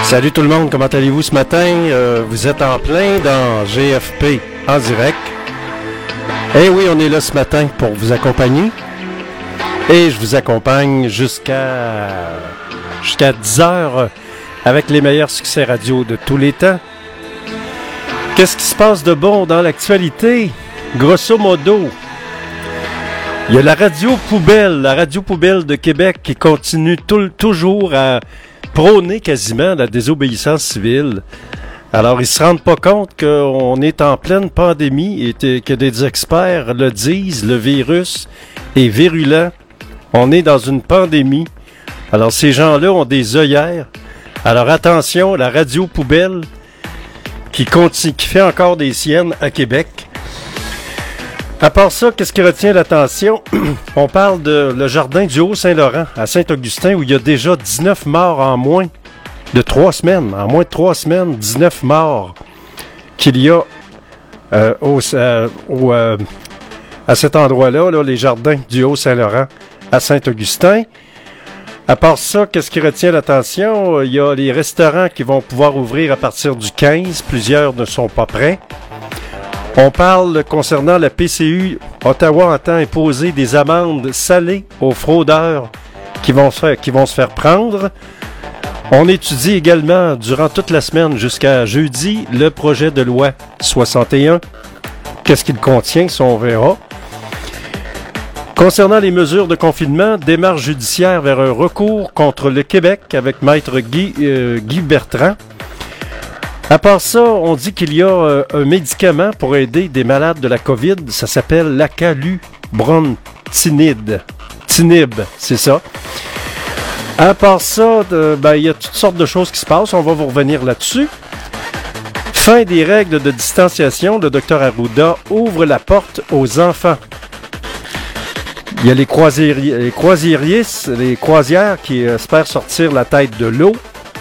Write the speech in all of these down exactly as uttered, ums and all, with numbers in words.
Salut tout le monde, comment allez-vous ce matin? Euh, vous êtes en plein dans G F P en direct. Eh oui, on est là ce matin pour vous accompagner. Et je vous accompagne jusqu'à jusqu'à dix heures avec les meilleurs succès radio de tous les temps. Qu'est-ce qui se passe de bon dans l'actualité? Grosso modo, il y a la radio poubelle, la radio poubelle de Québec qui continue tout, toujours à prôner quasiment la désobéissance civile. Alors, ils se rendent pas compte qu'on est en pleine pandémie et que des experts le disent, le virus est virulent. On est dans une pandémie. Alors, ces gens-là ont des œillères. Alors, attention, la radio poubelle qui continue, qui fait encore des siennes à Québec. À part ça, qu'est-ce qui retient l'attention? On parle de le jardin du Haut-Saint-Laurent à Saint-Augustin où il y a déjà dix-neuf morts en moins de trois semaines. En moins de trois semaines, dix-neuf morts qu'il y a euh, au, euh, au, euh, à cet endroit-là, là, les jardins du Haut-Saint-Laurent à Saint-Augustin. À part ça, qu'est-ce qui retient l'attention? Il y a les restaurants qui vont pouvoir ouvrir à partir du quinze. Plusieurs ne sont pas prêts. On parle concernant la P C U. Ottawa entend imposer des amendes salées aux fraudeurs qui vont se faire, qui vont se faire prendre. On étudie également durant toute la semaine jusqu'à jeudi le projet de loi soixante et un. Qu'est-ce qu'il contient, ça on verra. Concernant les mesures de confinement, démarche judiciaire vers un recours contre le Québec avec Maître Guy, euh, Guy Bertrand. À part ça, on dit qu'il y a euh, un médicament pour aider des malades de la COVID. Ça s'appelle l'acalubrontinib. Tinib, c'est ça. À part ça, de, ben, il y a toutes sortes de choses qui se passent. On va vous revenir là-dessus. Fin des règles de distanciation. Le docteur Arruda ouvre la porte aux enfants. Il y a les croisiériers, les croisiéristes, les croisières qui espèrent sortir la tête de l'eau.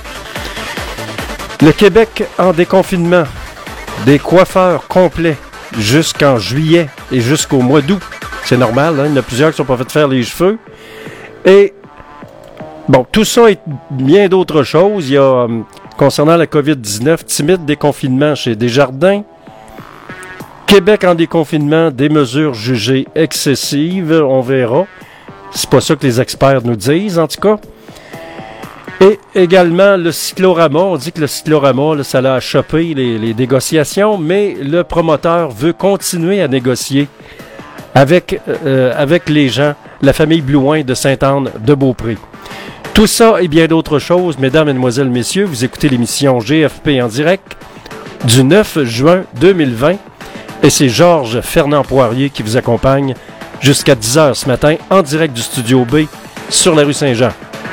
Le Québec en déconfinement, des coiffeurs complets jusqu'en juillet et jusqu'au mois d'août. C'est normal, hein? Il y en a plusieurs qui ne sont pas fait faire les cheveux. Et, bon, tout ça et bien d'autres choses. Il y a, euh, concernant la covid dix-neuf, timide déconfinement chez Desjardins. Québec en déconfinement, des mesures jugées excessives, on verra. C'est pas ça que les experts nous disent, en tout cas. Et également le cyclorama, on dit que le cyclorama, là, ça l'a chopé les, les négociations, mais le promoteur veut continuer à négocier avec, euh, avec les gens, la famille Blouin de Sainte-Anne de Beaupré. Tout ça et bien d'autres choses, mesdames, mesdemoiselles, messieurs, vous écoutez l'émission G F P en direct du neuf juin deux mille vingt et c'est Georges Fernand Poirier qui vous accompagne jusqu'à dix heures ce matin en direct du Studio B sur la rue Saint-Jean.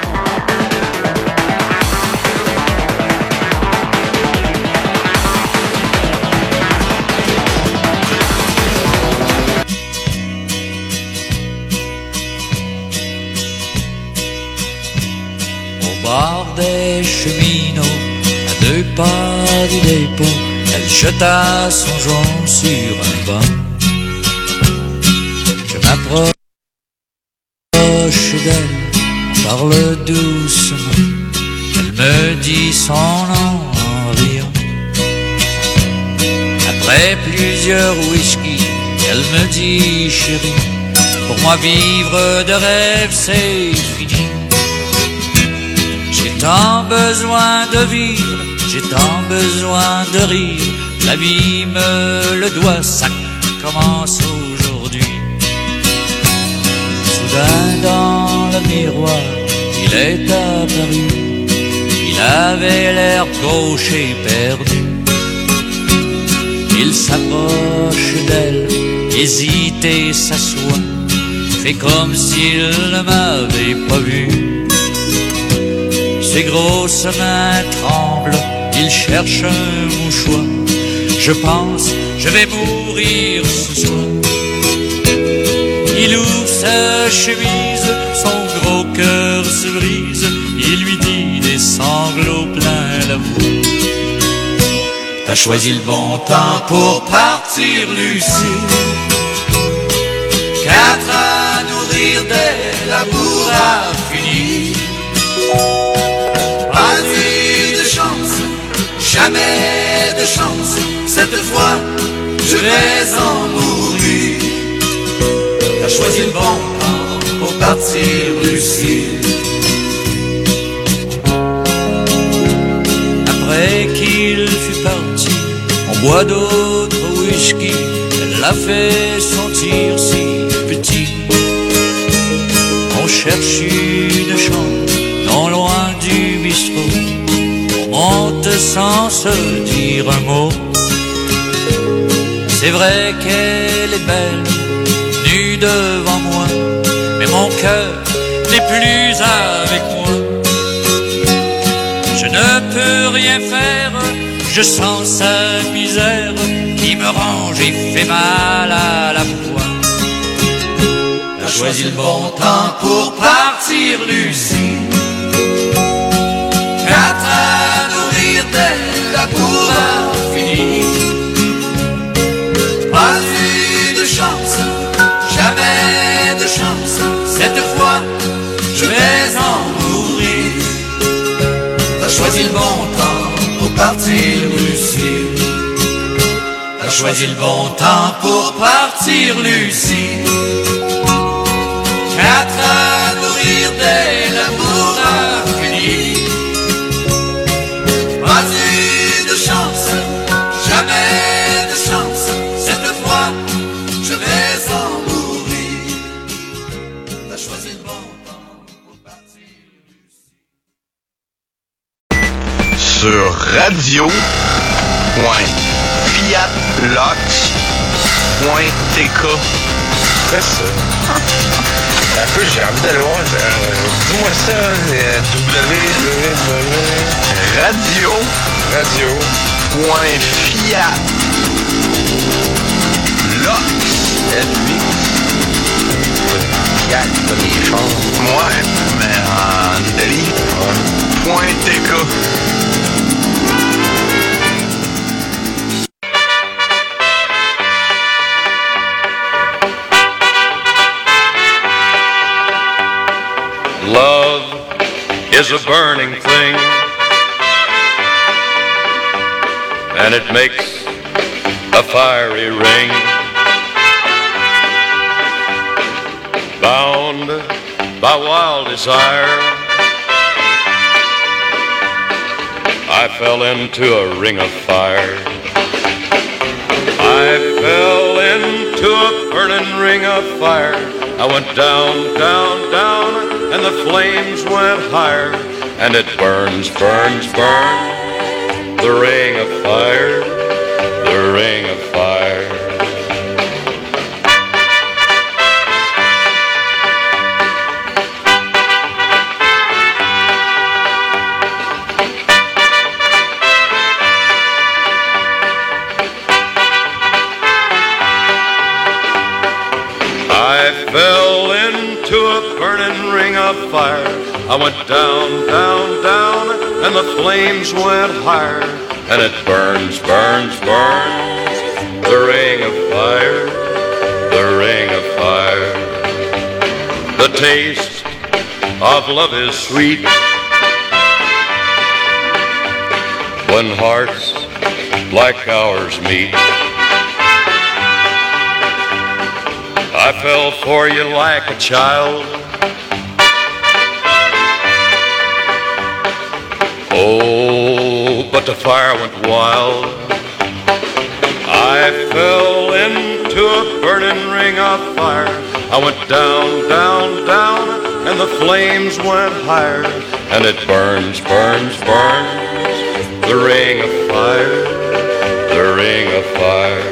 Des cheminots, à deux pas du dépôt, elle jeta son joint sur un banc. Je m'approche d'elle, on parle doucement, elle me dit son nom en riant. Après plusieurs whisky, elle me dit chérie, pour moi vivre de rêve c'est fini. J'ai tant besoin de vivre, j'ai tant besoin de rire. La vie me le doit, ça commence aujourd'hui. Soudain dans le miroir, il est apparu. Il avait l'air gauche et perdu. Il s'approche d'elle, hésite et s'assoit, fait comme s'il ne m'avait pas vu. Ses grosses mains tremblent, il cherche un mouchoir. Je pense, je vais mourir ce soir. Il ouvre sa chemise, son gros cœur se brise. Il lui dit des sanglots plein la voix. T'as choisi le bon temps pour partir, Lucie. Quatre à nourrir dès l'amour a fini. Pas de chanson Jamais de chance, cette fois, je vais en mourir. T'as choisi le bon temps pour partir, Lucie. Après qu'il fut parti, on boit d'autres whisky. Elle l'a fait sentir si petit. On cherche une chambre non loin du bistrot. On monte sans se dire un mot. C'est vrai qu'elle est belle, nue devant moi, mais mon cœur n'est plus avec moi. Je ne peux rien faire, je sens sa misère qui me ronge et fait mal à la fois. T'as choisi le bon temps pour partir, Lucie. Quatre à nourrir d'elle, la cour a fini. Pas eu de chance, jamais de chance. Cette fois, je vais en mourir. T'as choisi le bon temps pour partir, Lucie. T'as choisi le bon temps pour partir, Lucie. Quatre à nourrir dès l'amour a fini. Pas eu de chance, jamais de chance. Cette fois, je vais en mourir. T'as choisi le bon temps pour partir, Lucie. Sur radio point fiat lox point t k. C'est ça. Un peu, j'ai envie d'aller voir. Euh, Dis-moi ça, euh, W, radio, radio, point fiat, lox, L-huit, fiat, pas des choses. Ouais, mais en Italie, point T K. Love is a burning thing, and it makes a fiery ring. Bound by wild desire, I fell into a ring of fire. I fell into a burning ring of fire. I went down, down, down, and the flames went higher, and it burns, burns, burns, the ring of fire, the ring of fire. I fell into a burning ring of fire. I went down, down, down, and the flames went higher, and it burns, burns, burns, the ring of fire, the ring of fire. The taste of love is sweet when hearts like ours meet. I fell for you like a child. Oh, but the fire went wild. I fell into a burning ring of fire. I went down, down, down, and the flames went higher, and it burns, burns, burns, the ring of fire, the ring of fire.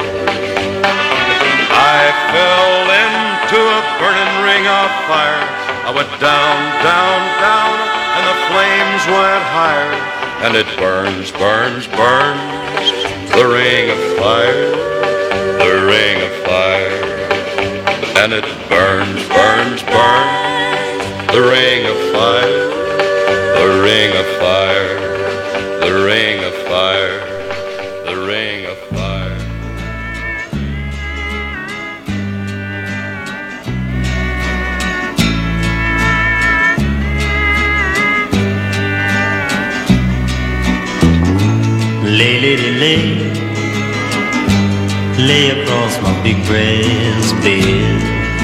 I fell into a burning ring of fire. I went down, down, down, and the flames went higher, and it burns, burns, burns, the ring of fire, the ring of fire. And it burns, burns, burns, the ring of fire, the ring of fire, the ring of fire, the ring of fire. Lay, lady, lay, lay across my big brass bed.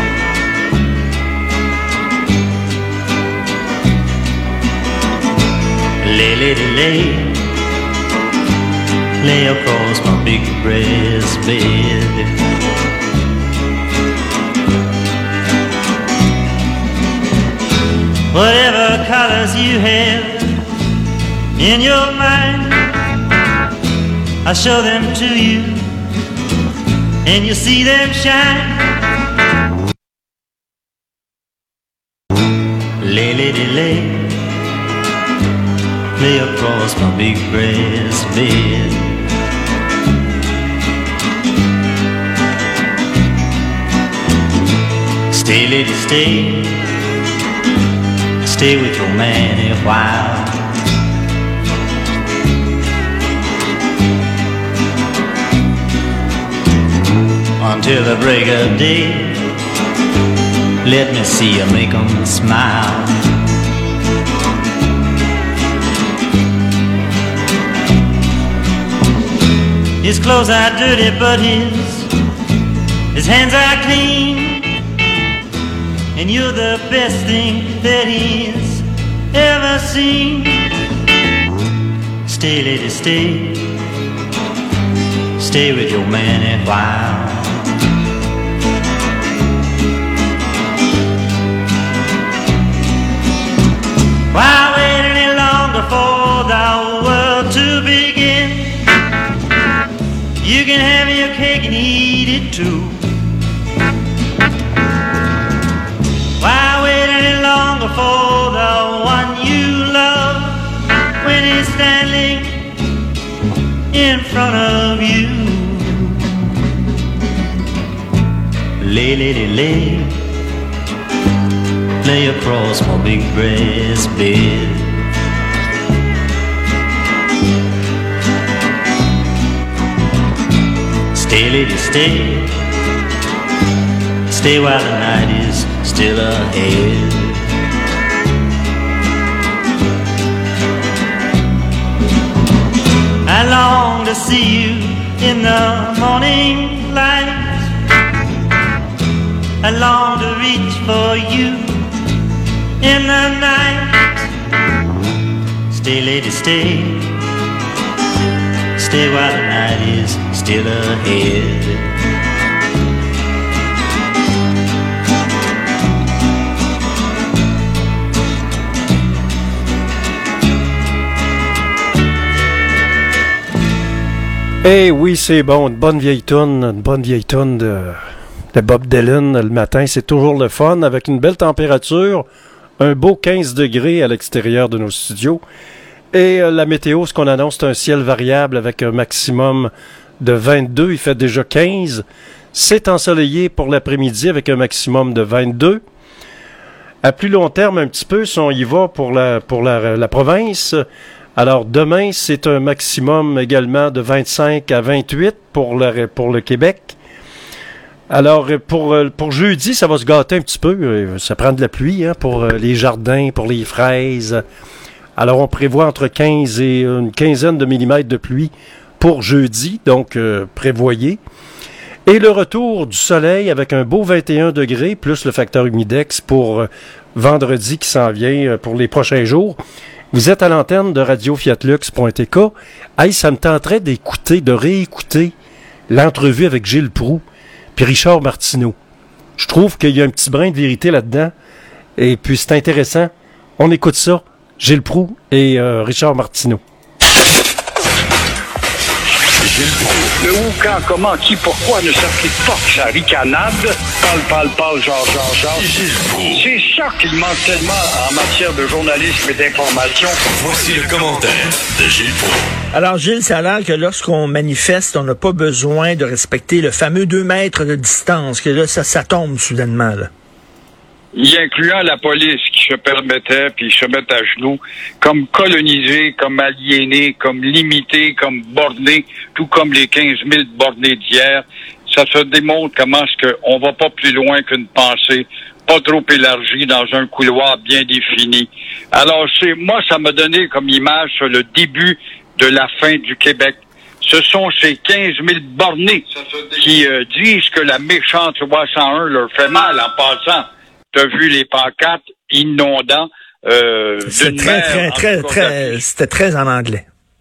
Lay, lady, lay, lay across my big brass bed. Whatever colors you have in your mind, I'll show them to you, and you'll see them shine. Lay, lady, lay, lay across my big brass bed. Stay, lady, stay, stay with your man a while. Until the break of day, let me see you make 'em smile. His clothes are dirty, but his his hands are clean, and you're the best thing that he's ever seen. Stay, lady, stay, stay with your man a while. Why wait any longer for the world to begin? You can have your cake and eat it too. Why wait any longer for the one you love when he's standing in front of you? Lay, lady, lay, lay across my big brass bed. Stay, lady, stay, stay while the night is still ahead. I long to see you in the morning light. I long to reach for you in the night. Stay, lady, stay, stay while the night is still ahead. Eh oui, c'est bon, une bonne vieille toune, une bonne vieille toune de, de Bob Dylan le matin, c'est toujours le fun, avec une belle température, un beau quinze degrés à l'extérieur de nos studios, et euh, la météo, ce qu'on annonce, c'est un ciel variable avec un maximum de vingt-deux, il fait déjà quinze, c'est ensoleillé pour l'après-midi avec un maximum de vingt-deux. À plus long terme, un petit peu, si on y va pour la, pour la, la province. Alors, demain, c'est un maximum également de vingt-cinq à vingt-huit pour le, pour le Québec. Alors, pour, pour jeudi, ça va se gâter un petit peu. Ça prend de la pluie hein, pour les jardins, pour les fraises. Alors, on prévoit entre quinze et une quinzaine de millimètres de pluie pour jeudi, donc euh, prévoyez. Et le retour du soleil avec un beau vingt et un degrés, plus le facteur humidex pour euh, vendredi qui s'en vient euh, pour les prochains jours. Vous êtes à l'antenne de radio fiat lux point t k. Hey, ça me tenterait d'écouter, de réécouter l'entrevue avec Gilles Proulx puis Richard Martineau. Je trouve qu'il y a un petit brin de vérité là-dedans. Et puis, c'est intéressant. On écoute ça. Gilles Proulx et euh, Richard Martineau. Le où, quand, comment, qui, pourquoi ne s'applique pas que sa ricanade. Parle, parle, parle, genre, genre, genre. C'est ça qu'il manque tellement en matière de journalisme et d'information. Voici le commentaire de Gilles Proulx. Alors, Gilles, ça a l'air que lorsqu'on manifeste, on n'a pas besoin de respecter le fameux deux mètres de distance, que là, ça, ça tombe soudainement, là. Y incluant la police qui se permettait, puis se mettent à genoux, comme colonisés, comme aliénés, comme limités, comme bornés, tout comme les quinze mille bornés d'hier. Ça se démontre comment est-ce qu'on va pas plus loin qu'une pensée, pas trop élargie dans un couloir bien défini. Alors, c'est moi, ça m'a donné comme image sur le début de la fin du Québec. ce sont ces quinze mille bornés qui euh, disent que la méchante loi cent un leur fait mal en passant. T'as vu les pancartes inondants euh, C'est d'une très, mer, très, en très, tout cas, très, c'était très en anglais.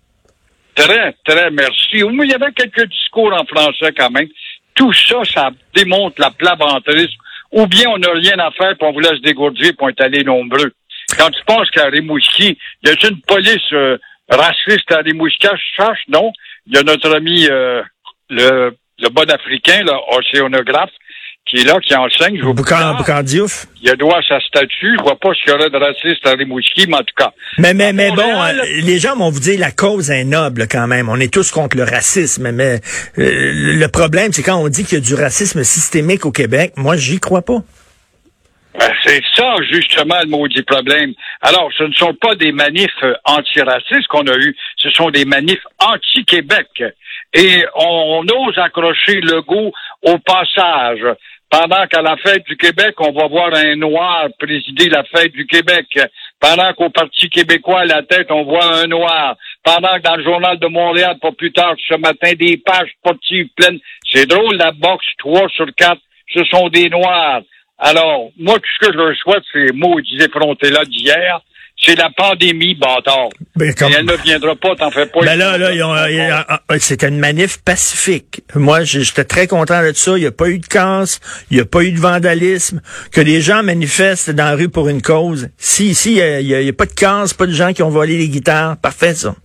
Très, très merci. Il y avait quelques discours en français quand même. Tout ça, ça démontre la plaventrisme. Ou bien on n'a rien à faire, puis on vous laisse dégourdir, puis on est allé nombreux. Quand tu penses qu'à Rimouski, il y a une police euh, raciste à Rimouski, je cherche, non? Il y a notre ami, euh, le, le bon africain, là, océanographe, qui est là, qui enseigne. Boucan, Boucan Diouf. Il a droit à sa statue. Je vois pas s'il y aurait de raciste à Rimouski, mais en tout cas. Mais, mais, mais Montréal, bon, euh, les gens vont vous dire la cause est noble quand même. On est tous contre le racisme, mais euh, le problème, c'est quand on dit qu'il y a du racisme systémique au Québec, moi, j'y crois pas. Ben, c'est ça, justement, le maudit problème. Alors, ce ne sont pas des manifs euh, antiracistes qu'on a eus, ce sont des manifs anti-Québec. Et on, on ose accrocher le goût au passage. Pendant qu'à la fête du Québec, on va voir un noir présider la fête du Québec. Pendant qu'au Parti québécois, à la tête, on voit un noir. Pendant que dans le Journal de Montréal, pas plus tard ce matin, des pages sportives pleines. C'est drôle, la boxe, trois sur quatre, ce sont des noirs. Alors, moi, tout ce que je leur souhaite, c'est maudits effrontés-là d'hier. C'est la pandémie, bâtard. Ben, comme... Et elle ne viendra pas, t'en fais pas. Ben là, là, ils ont, ils, c'était une manif pacifique. Moi, j'étais très content de ça. Il n'y a pas eu de casse, il n'y a pas eu de vandalisme. Que les gens manifestent dans la rue pour une cause. Si, ici, il n'y a, a, a pas de casse, pas de gens qui ont volé les guitares. Parfait, ça.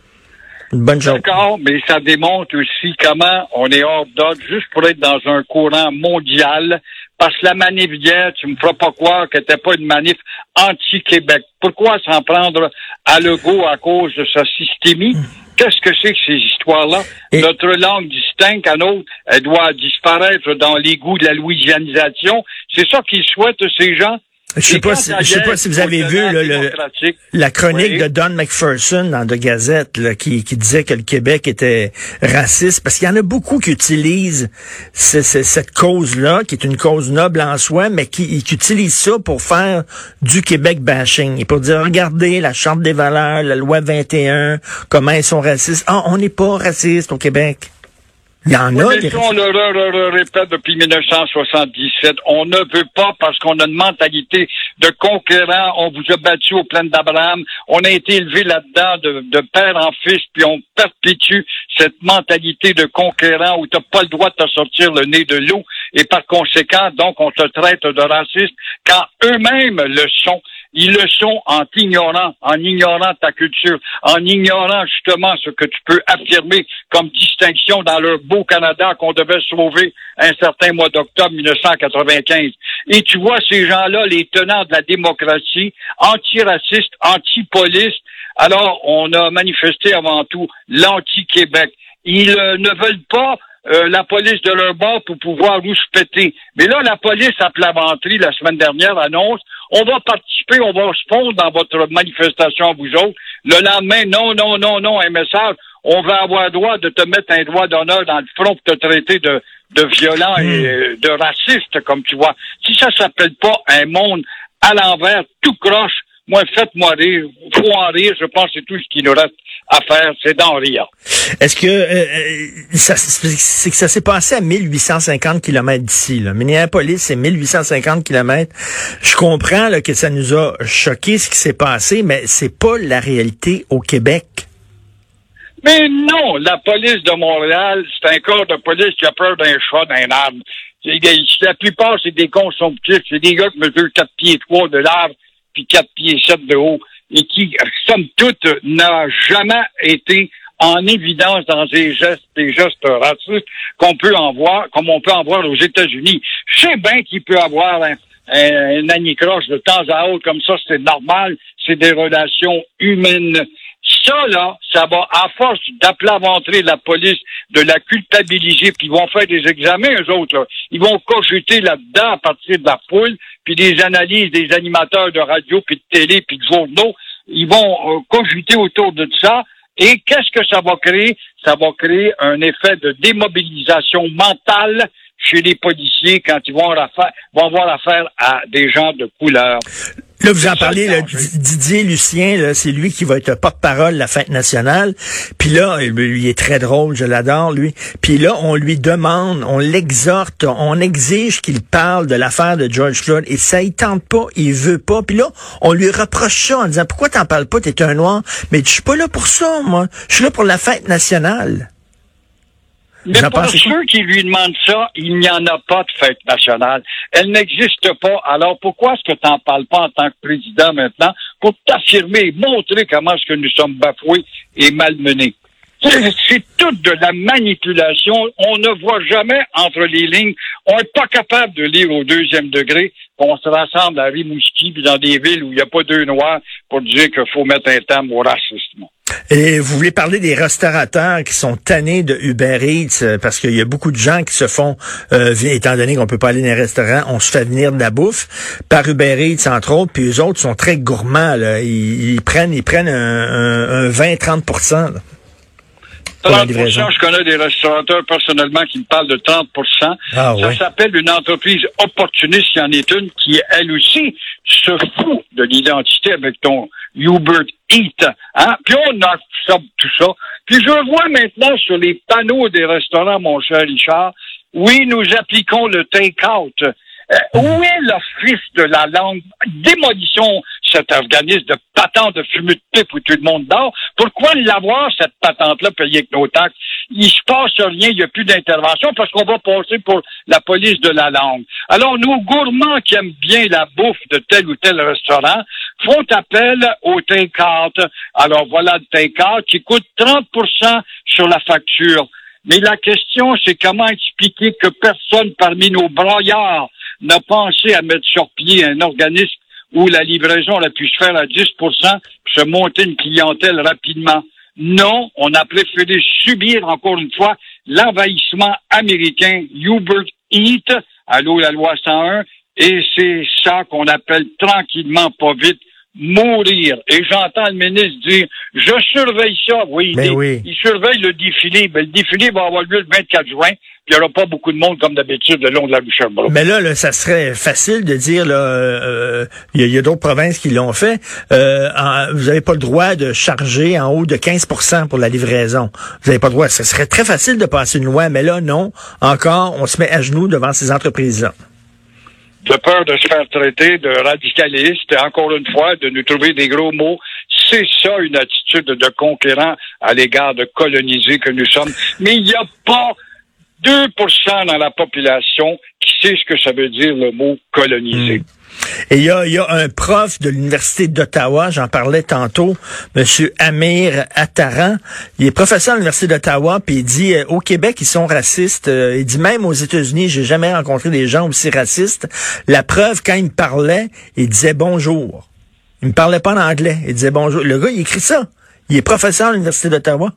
Une bonne chose. D'accord, mais ça démontre aussi comment on est hors d'ordre juste pour être dans un courant mondial. Parce que la manif d'hier, tu me feras pas croire que c'était pas une manif anti-Québec. Pourquoi s'en prendre à Legault à cause de sa systémie? Qu'est-ce que c'est que ces histoires-là? Et... Notre langue distincte à nôtre, elle doit disparaître dans l'égout de la louisianisation. C'est ça qu'ils souhaitent, ces gens? Je sais pas si, je sais pas si vous avez vu là, le, la chronique oui. de Don McPherson dans The Gazette là, qui, qui disait que le Québec était raciste, parce qu'il y en a beaucoup qui utilisent ce, ce, cette cause-là, qui est une cause noble en soi, mais qui, qui utilisent ça pour faire du Québec bashing, et pour dire, regardez la Charte des valeurs, la loi vingt et un, comment ils sont racistes. Ah, on n'est pas raciste au Québec. Il y en oui, a. Mais on le, le, le répète depuis mille neuf cent soixante-dix-sept. On ne veut pas parce qu'on a une mentalité de conquérant. On vous a battu aux plaines d'Abraham. On a été élevé là-dedans de, de père en fils, puis on perpétue cette mentalité de conquérant où t'as pas le droit de te sortir le nez de l'eau. Et par conséquent, donc, on te traite de raciste quand eux-mêmes le sont. Ils le sont en t'ignorant, en ignorant ta culture, en ignorant justement ce que tu peux affirmer comme distinction dans leur beau Canada qu'on devait sauver un certain mois d'octobre mille neuf cent quatre-vingt-quinze. Et tu vois ces gens-là, les tenants de la démocratie, antiracistes, anti-police. Alors, on a manifesté avant tout l'anti-Québec. Ils euh, ne veulent pas Euh, la police de leur bord pour pouvoir vous péter. Mais là, la police à Plaventerie, la semaine dernière, annonce, on va participer, on va se fondre dans votre manifestation, vous autres. Le lendemain, non, non, non, non, un message, on va avoir droit de te mettre un droit d'honneur dans le front pour te traiter de, de violent mmh. et de raciste, comme tu vois. Si ça s'appelle pas un monde à l'envers, tout croche, moi, faites-moi rire. Faut en rire, je pense que c'est tout ce qui nous reste à faire, c'est d'en rire. Est-ce que euh, ça, c'est que ça s'est passé à mille huit cent cinquante kilomètres d'ici, là. Minneapolis, c'est mille huit cent cinquante kilomètres. Je comprends là, que ça nous a choqué ce qui s'est passé, mais c'est pas la réalité au Québec. Mais non, la police de Montréal, c'est un corps de police qui a peur d'un chat, d'un arbre. La plupart, c'est des consomptifs, c'est des gars qui mesurent quatre pieds trois de large, puis quatre pieds sept de haut, et qui, somme toute, n'a jamais été en évidence dans des gestes, des gestes racistes qu'on peut en voir, comme on peut en voir aux États-Unis. Je sais bien qu'il peut avoir un, un, un anicroche de temps à autre, comme ça, c'est normal, c'est des relations humaines. Ça, là, ça va, à force d'aplaventrer la police, de la culpabiliser, puis ils vont faire des examens, eux autres, là. Ils vont cogiter là-dedans à partir de la foule, puis des analyses des animateurs de radio, puis de télé, puis de journaux. Ils vont euh, cogiter autour de ça. Et qu'est-ce que ça va créer? Ça va créer un effet de démobilisation mentale chez les policiers quand ils vont, affaire, vont avoir affaire à des gens de couleur. Là, vous en parlez, là, Didier Lucien, là, c'est lui qui va être porte-parole de la fête nationale. Puis là, lui, il est très drôle, je l'adore, lui. Puis là, on lui demande, on l'exhorte, on exige qu'il parle de l'affaire de George Floyd. Et ça, il tente pas, il veut pas. Puis là, on lui reproche ça en disant, pourquoi t'en parles pas, t'es un noir? Mais je suis pas là pour ça, moi. Je suis là pour la fête nationale. Mais pour ceux qui lui demandent ça, il n'y en a pas de fête nationale. Elle n'existe pas. Alors pourquoi est-ce que tu n'en parles pas en tant que président maintenant pour t'affirmer, montrer comment est-ce que nous sommes bafoués et malmenés? C'est, c'est toute de la manipulation. On ne voit jamais entre les lignes. On n'est pas capable de lire au deuxième degré. On se rassemble à Rimouski puis dans des villes où il n'y a pas deux noirs pour dire qu'il faut mettre un terme au racisme. Et vous voulez parler des restaurateurs qui sont tannés de Uber Eats parce qu'il y a beaucoup de gens qui se font, euh, étant donné qu'on peut pas aller dans les restaurants, on se fait venir de la bouffe par Uber Eats entre autres, puis eux autres sont très gourmands. Là. Ils, ils prennent, ils prennent un, un, un vingt à trente pour cent. Là. trente pour cent, je connais des restaurateurs personnellement qui me parlent de trente pour cent. Ah, ça ouais. s'appelle une entreprise opportuniste, il y en est une qui, elle aussi, se fout de l'identité avec ton Uber Eats. Hein? Puis on absorbe tout ça. Puis je vois maintenant sur les panneaux des restaurants, mon cher Richard, oui, nous appliquons le take-out. Euh, où est l'office de la langue? Démolissons cet organisme de patente de fumée de pipe où tout le monde dort. Pourquoi l'avoir, cette patente-là, payée avec nos taxes? Il se passe rien, il n'y a plus d'intervention parce qu'on va passer pour la police de la langue. Alors, nos gourmands qui aiment bien la bouffe de tel ou tel restaurant font appel au take-out. Alors, voilà le take-out qui coûte trente pour cent sur la facture. Mais la question, c'est comment expliquer que personne parmi nos braillards n'a pensé à mettre sur pied un organisme où la livraison aurait pu se faire à dix pour cent puis se monter une clientèle rapidement. Non, on a préféré subir, encore une fois, l'envahissement américain Uber Eats, allô la loi cent un, et c'est ça qu'on appelle tranquillement, pas vite, mourir. Et j'entends le ministre dire, je surveille ça. Oui, il, oui. il surveille le défilé. Mais le défilé va avoir lieu le vingt-quatre juin. Il n'y aura pas beaucoup de monde comme d'habitude le long de la rue Sherbrooke. Mais là, là, ça serait facile de dire, là, euh, il y a, y a d'autres provinces qui l'ont fait. Euh, en, vous n'avez pas le droit de charger en haut de quinze pour cent pour la livraison. Vous n'avez pas le droit. Ça serait très facile de passer une loi, mais là, non. Encore, on se met à genoux devant ces entreprises-là. De peur de se faire traiter de radicalistes, et encore une fois, de nous trouver des gros mots. C'est ça, une attitude de conquérant à l'égard de colonisés que nous sommes. Mais il n'y a pas deux pour cent dans la population qui sait ce que ça veut dire le mot colonisé. Mmh. Et il y a, y a un prof de l'Université d'Ottawa, j'en parlais tantôt, Monsieur Amir Attaran. Il est professeur à l'Université d'Ottawa, puis il dit euh, au Québec, ils sont racistes. Euh, il dit même aux États-Unis, j'ai jamais rencontré des gens aussi racistes. La preuve, quand il me parlait, il disait bonjour. Il me parlait pas en anglais, il disait bonjour. Le gars, il écrit ça. Il est professeur à l'Université d'Ottawa.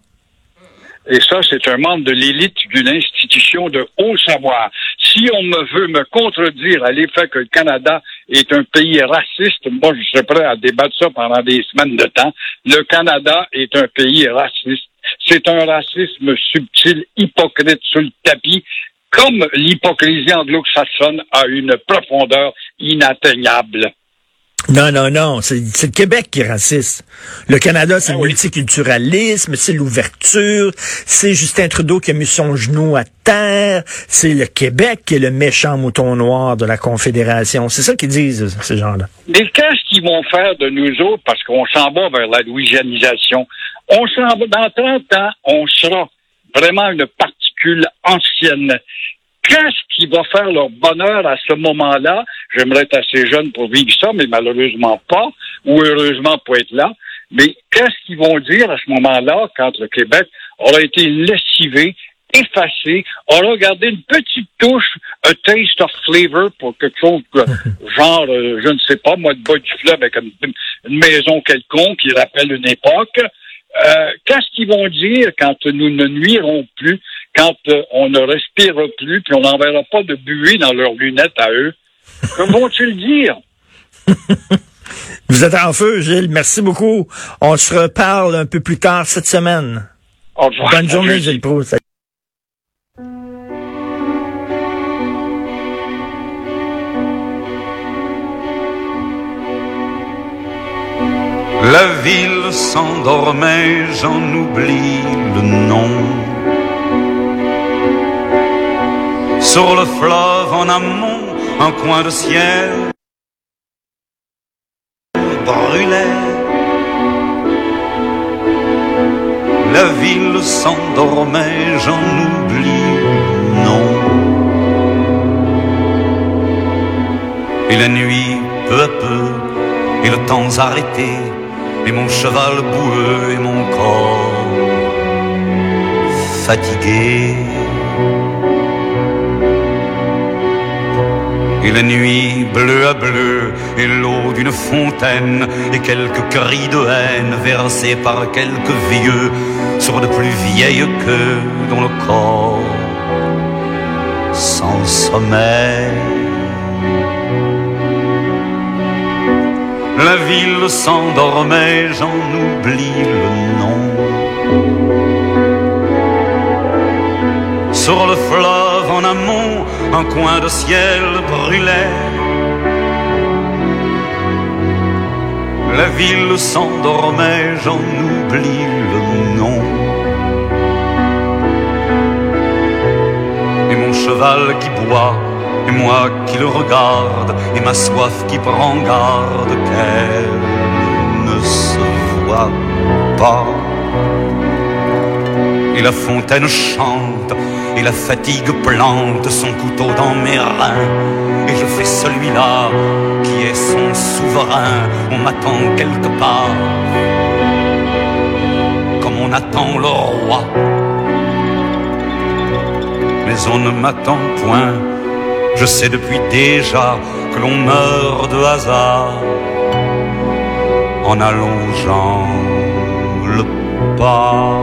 Et ça, c'est un membre de l'élite d'une institution de haut savoir. Si on me veut me contredire à l'effet que le Canada est un pays raciste, moi, je serais prêt à débattre ça pendant des semaines de temps. Le Canada est un pays raciste. C'est un racisme subtil, hypocrite sur le tapis, comme l'hypocrisie anglo-saxonne a une profondeur inatteignable. Non, non, non, c'est, c'est le Québec qui est raciste. Le Canada, c'est ah, le oui. multiculturalisme, c'est l'ouverture, c'est Justin Trudeau qui a mis son genou à terre, c'est le Québec qui est le méchant mouton noir de la Confédération. C'est ça qu'ils disent, ces gens-là. Mais qu'est-ce qu'ils vont faire de nous autres, parce qu'on s'en va vers la louisianisation? On s'en va, dans trente ans, on sera vraiment une particule ancienne. Qu'est-ce qui va faire leur bonheur à ce moment-là? J'aimerais être assez jeune pour vivre ça, mais malheureusement pas, ou heureusement pour être là. Mais qu'est-ce qu'ils vont dire à ce moment-là quand le Québec aura été lessivé, effacé, aura gardé une petite touche, a taste of flavor pour quelque chose de, genre, euh, je ne sais pas, moi, de bas du fleuve avec une, une maison quelconque qui rappelle une époque. Euh, qu'est-ce qu'ils vont dire quand nous ne nuirons plus, quand euh, on ne respirera plus, puis on n'enverra pas de buée dans leurs lunettes à eux? Que vont-ils dire? Vous êtes en feu, Gilles. Merci beaucoup. On se reparle un peu plus tard cette semaine. Au revoir. Bonne journée, Gilles Proulx. ville s'endormait, j'en oublie le nom. Sur le fleuve en amont, un coin de ciel brûlait. La ville s'endormait, j'en oublie le nom. Et la nuit, peu à peu, et le temps arrêté, et mon cheval boueux et mon corps fatigué. Et la nuit bleu à bleu, et l'eau d'une fontaine, et quelques cris de haine versés par quelques vieux sur de plus vieilles queues dont le corps sans sommeil. La ville s'endormait, j'en oublie le nom. Sur le fleuve en amont, un coin de ciel brûlait. La ville s'endormait, j'en oublie le nom. Et mon cheval qui boit, et moi qui le regarde, et ma soif qui prend garde qu'elle ne se voit pas. Et la fontaine chante, et la fatigue plante son couteau dans mes reins. Et je fais celui-là qui est son souverain. On m'attend quelque part, comme on attend le roi. Mais on ne m'attend point. Je sais depuis déjà que l'on meurt de hasard en allongeant le pas.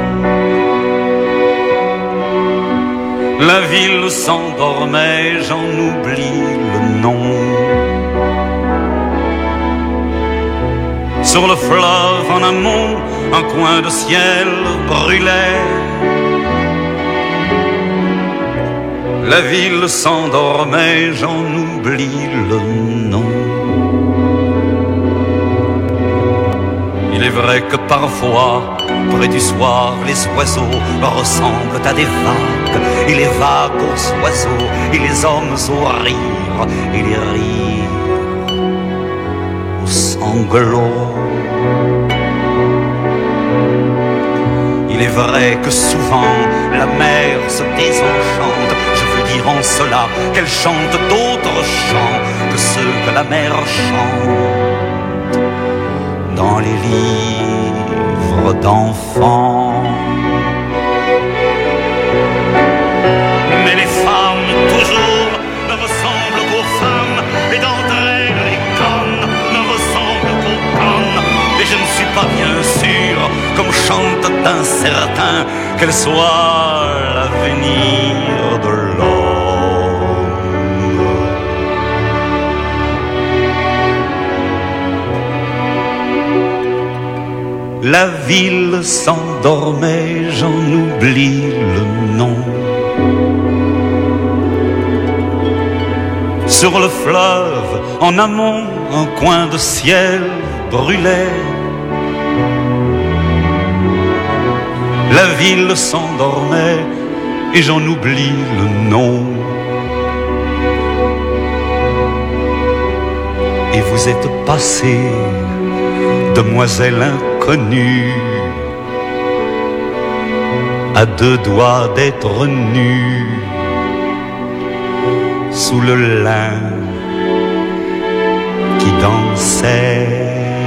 La ville s'endormait, j'en oublie le nom. Sur le fleuve en amont, un coin de ciel brûlait. La ville s'endormait, j'en oublie le nom. Il est vrai que parfois, près du soir, les oiseaux ressemblent à des vagues. Et les vagues aux oiseaux, et les hommes au rire, et les rires aux sanglots. Il est vrai que souvent, la mer se désenchante. Je veux dire en cela qu'elle chante d'autres chants que ceux que la mer chante dans les livres d'enfants. Mais les femmes toujours ne ressemblent qu'aux femmes, et d'entre elles les connes ne ressemblent qu'aux connes. Et je ne suis pas bien sûr, comme chante un certain, qu'elle soit l'avenir de l'homme. La ville s'endormait, j'en oublie le nom. Sur le fleuve, en amont, un coin de ciel brûlait. La ville s'endormait et j'en oublie le nom. Et vous êtes passée, demoiselle inconnue, à deux doigts d'être nue, sous le lin qui dansait.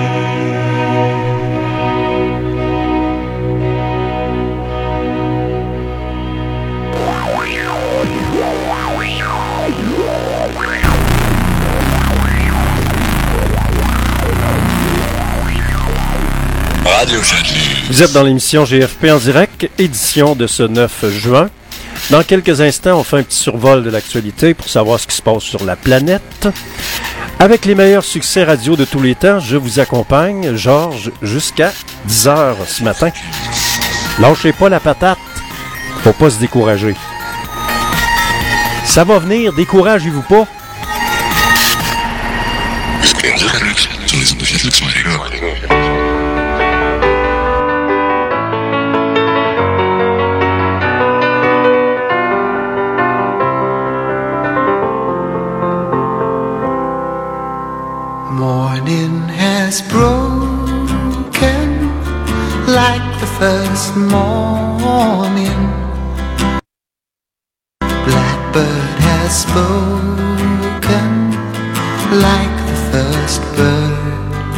Vous êtes dans l'émission G F P en direct, édition de ce neuf juin. Dans quelques instants, on fait un petit survol de l'actualité pour savoir ce qui se passe sur la planète. Avec les meilleurs succès radio de tous les temps, je vous accompagne, Georges, jusqu'à dix heures ce matin. Lâchez pas la patate, faut pas se décourager. Ça va venir, découragez-vous pas. Sur les ondes de Fiat Lux, like the first morning. Blackbird has spoken like the first bird.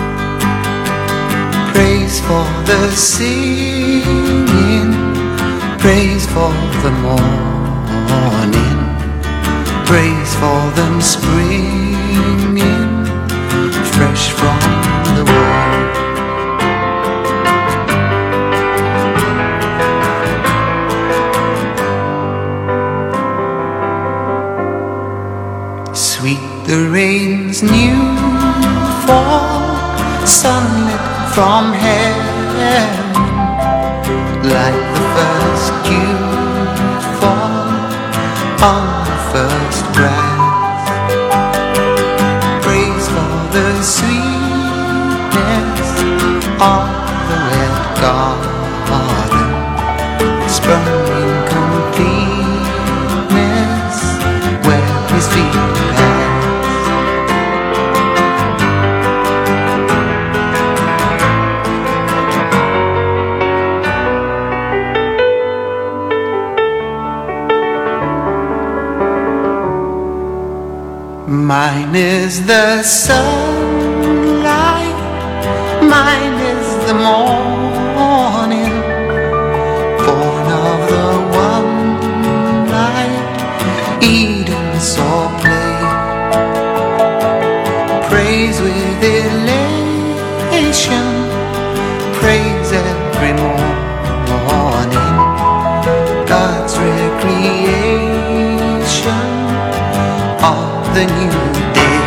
Praise for the singing, praise for the morning, praise for them springing fresh from the world. Sweet the rain's new fall, sunlit from heaven, like the first dew fall on the first grass. Praise for the sweetness of the red garden, sprung in completeness where his feet mine is the sunlight, mine is the morning, born of the one light Eden saw play. Praise with elation, praise every morning, God's recreation of the new day.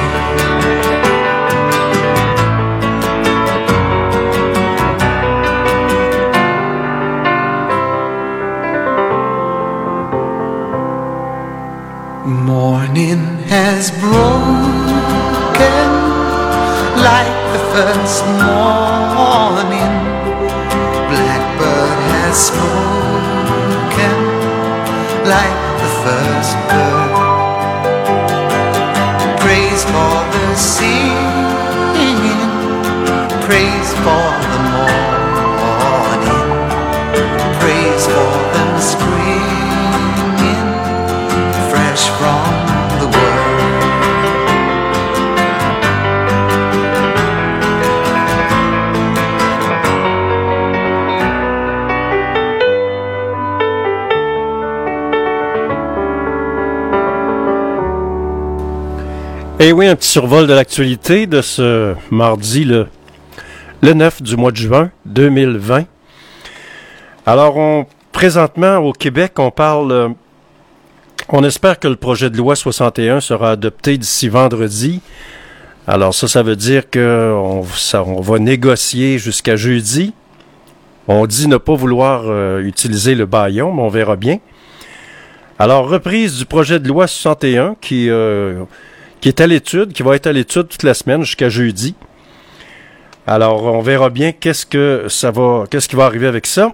Morning has broken like the first morning. Blackbird has spoken like the first bird. Praise for the singing, praise for the morning, praise for them springing fresh from the world. Eh oui, un petit survol de l'actualité de ce mardi, le, le neuf du mois de juin deux mille vingt. Alors, on, présentement, au Québec, on parle... Euh, on espère que le projet de loi soixante et un sera adopté d'ici vendredi. Alors ça, ça veut dire qu'on on va négocier jusqu'à jeudi. On dit ne pas vouloir euh, utiliser le bâillon, mais on verra bien. Alors, reprise du projet de loi soixante et un qui... Euh, qui est à l'étude, qui va être à l'étude toute la semaine jusqu'à jeudi. Alors, on verra bien qu'est-ce que ça va, qu'est-ce qui va arriver avec ça.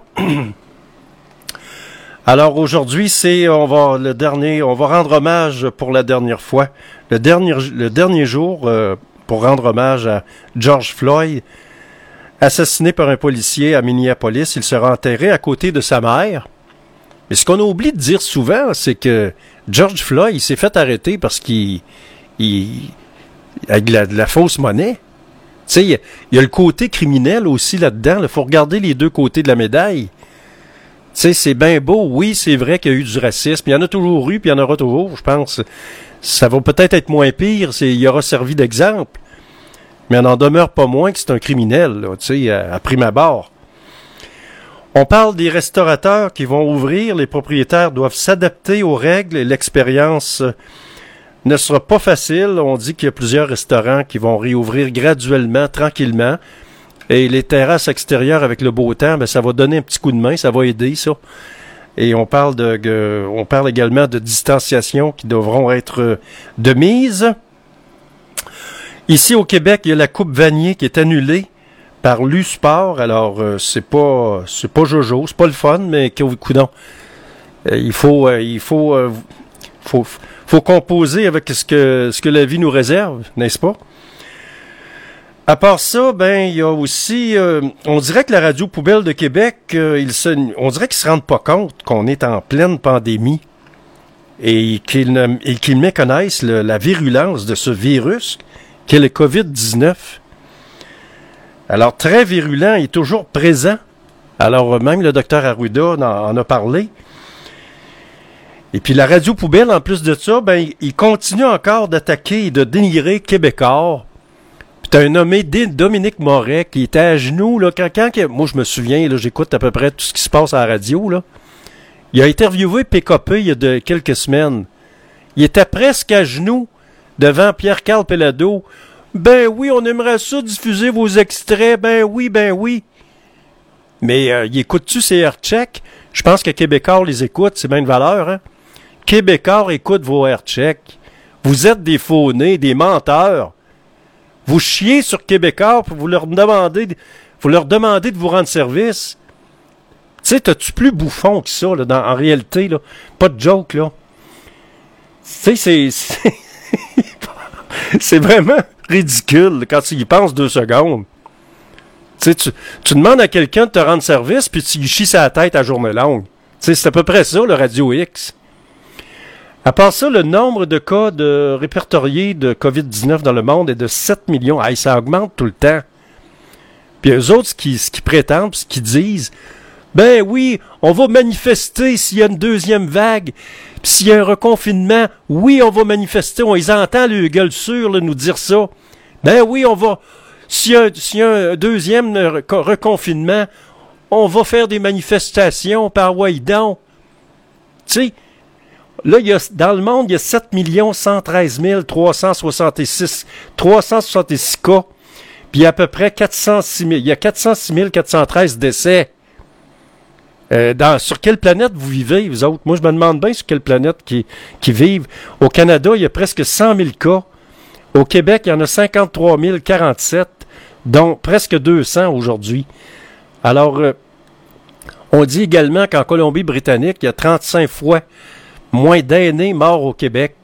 Alors, aujourd'hui, c'est, on va, le dernier, on va rendre hommage pour la dernière fois, le dernier, le dernier jour, euh, pour rendre hommage à George Floyd, assassiné par un policier à Minneapolis. Il sera enterré à côté de sa mère. Mais ce qu'on a oublié de dire souvent, c'est que George Floyd, il s'est fait arrêter parce qu'il Il, avec de la, de la fausse monnaie. Tu sais, il y, a, il y a le côté criminel aussi là-dedans. Il faut regarder les deux côtés de la médaille. Tu sais, c'est bien beau. Oui, c'est vrai qu'il y a eu du racisme. Il y en a toujours eu, puis il y en aura toujours, je pense. Ça va peut-être être moins pire. C'est, il aura servi d'exemple. Mais on n'en demeure pas moins que c'est un criminel, là, tu sais, à, à prime abord. On parle des restaurateurs qui vont ouvrir. Les propriétaires doivent s'adapter aux règles et l'expérience ne sera pas facile. On dit qu'il y a plusieurs restaurants qui vont réouvrir graduellement, tranquillement. Et les terrasses extérieures avec le beau temps, ben, ça va donner un petit coup de main, ça va aider, ça. Et on parle de, de on parle également de distanciation qui devront être de mise. Ici au Québec, il y a la Coupe Vanier qui est annulée par l'U Sport. Alors, euh, c'est pas c'est pas jojo, c'est pas le fun, mais coudonc. Euh, il faut euh, il faut euh, faut faut composer avec ce que ce que la vie nous réserve, n'est-ce pas? À part ça, ben il y a aussi, euh, on dirait que la radio poubelle de Québec, euh, ils se, on dirait qu'ils se rendent pas compte qu'on est en pleine pandémie et qu'ils, ne, et qu'ils méconnaissent le, la virulence de ce virus qu'est le covid dix-neuf. Alors très virulent et toujours présent. Alors même le docteur Arruda en, en a parlé. Et puis la radio poubelle, en plus de ça, ben il continue encore d'attaquer et de dénigrer Québécois. Puis t'as un nommé Dominique Moret qui était à genoux, là, quand, quand moi je me souviens, là, j'écoute à peu près tout ce qui se passe à la radio, là. Il a interviewé P K P il y a de quelques semaines. Il était presque à genoux devant Pierre-Carl Pelado. Ben oui, on aimerait ça diffuser vos extraits, ben oui, ben oui. Mais euh, il écoute-tu ces airchecks? Je pense que Québécois les écoute, c'est bien une valeur, hein? Québécois écoute vos airchecks. Vous êtes des faux-nés, des menteurs. Vous chiez sur Québécois pour vous leur demander, vous leur demandez de vous rendre service. Tu sais, t'as-tu plus bouffon que ça, là, dans, en réalité, là? Pas de joke, là. Tu sais, c'est, c'est, c'est vraiment ridicule quand tu y penses deux secondes. Tu sais, tu, tu demandes à quelqu'un de te rendre service, puis tu y chies sa tête à journée longue. Tu sais, c'est à peu près ça, le Radio X. À part ça, le nombre de cas de répertoriés de covid dix-neuf dans le monde est de sept millions. Hey, ça augmente tout le temps. Puis eux autres, ce qu'ils, ce qu'ils prétendent, ce qu'ils disent, ben oui, on va manifester s'il y a une deuxième vague, puis s'il y a un reconfinement, oui, on va manifester. On les entend, le gueule sûre, là, nous dire ça. Ben oui, on va, s'il y a, s'il y a un deuxième reconfinement, on va faire des manifestations par Waïdon. Tu sais, là, il y a, dans le monde, il y a sept millions cent treize mille trois cent soixante-six cas, puis il y a à peu près quatre cent six mille, il y a quatre cent six mille quatre cent treize décès. Euh, dans, sur quelle planète vous vivez, vous autres? Moi, je me demande bien sur quelle planète qui, qui vivent. Au Canada, il y a presque cent mille cas. Au Québec, il y en a cinquante-trois mille quarante-sept, dont presque deux cents aujourd'hui. Alors, euh, on dit également qu'en Colombie-Britannique, il y a trente-cinq fois moins d'aînés morts au Québec.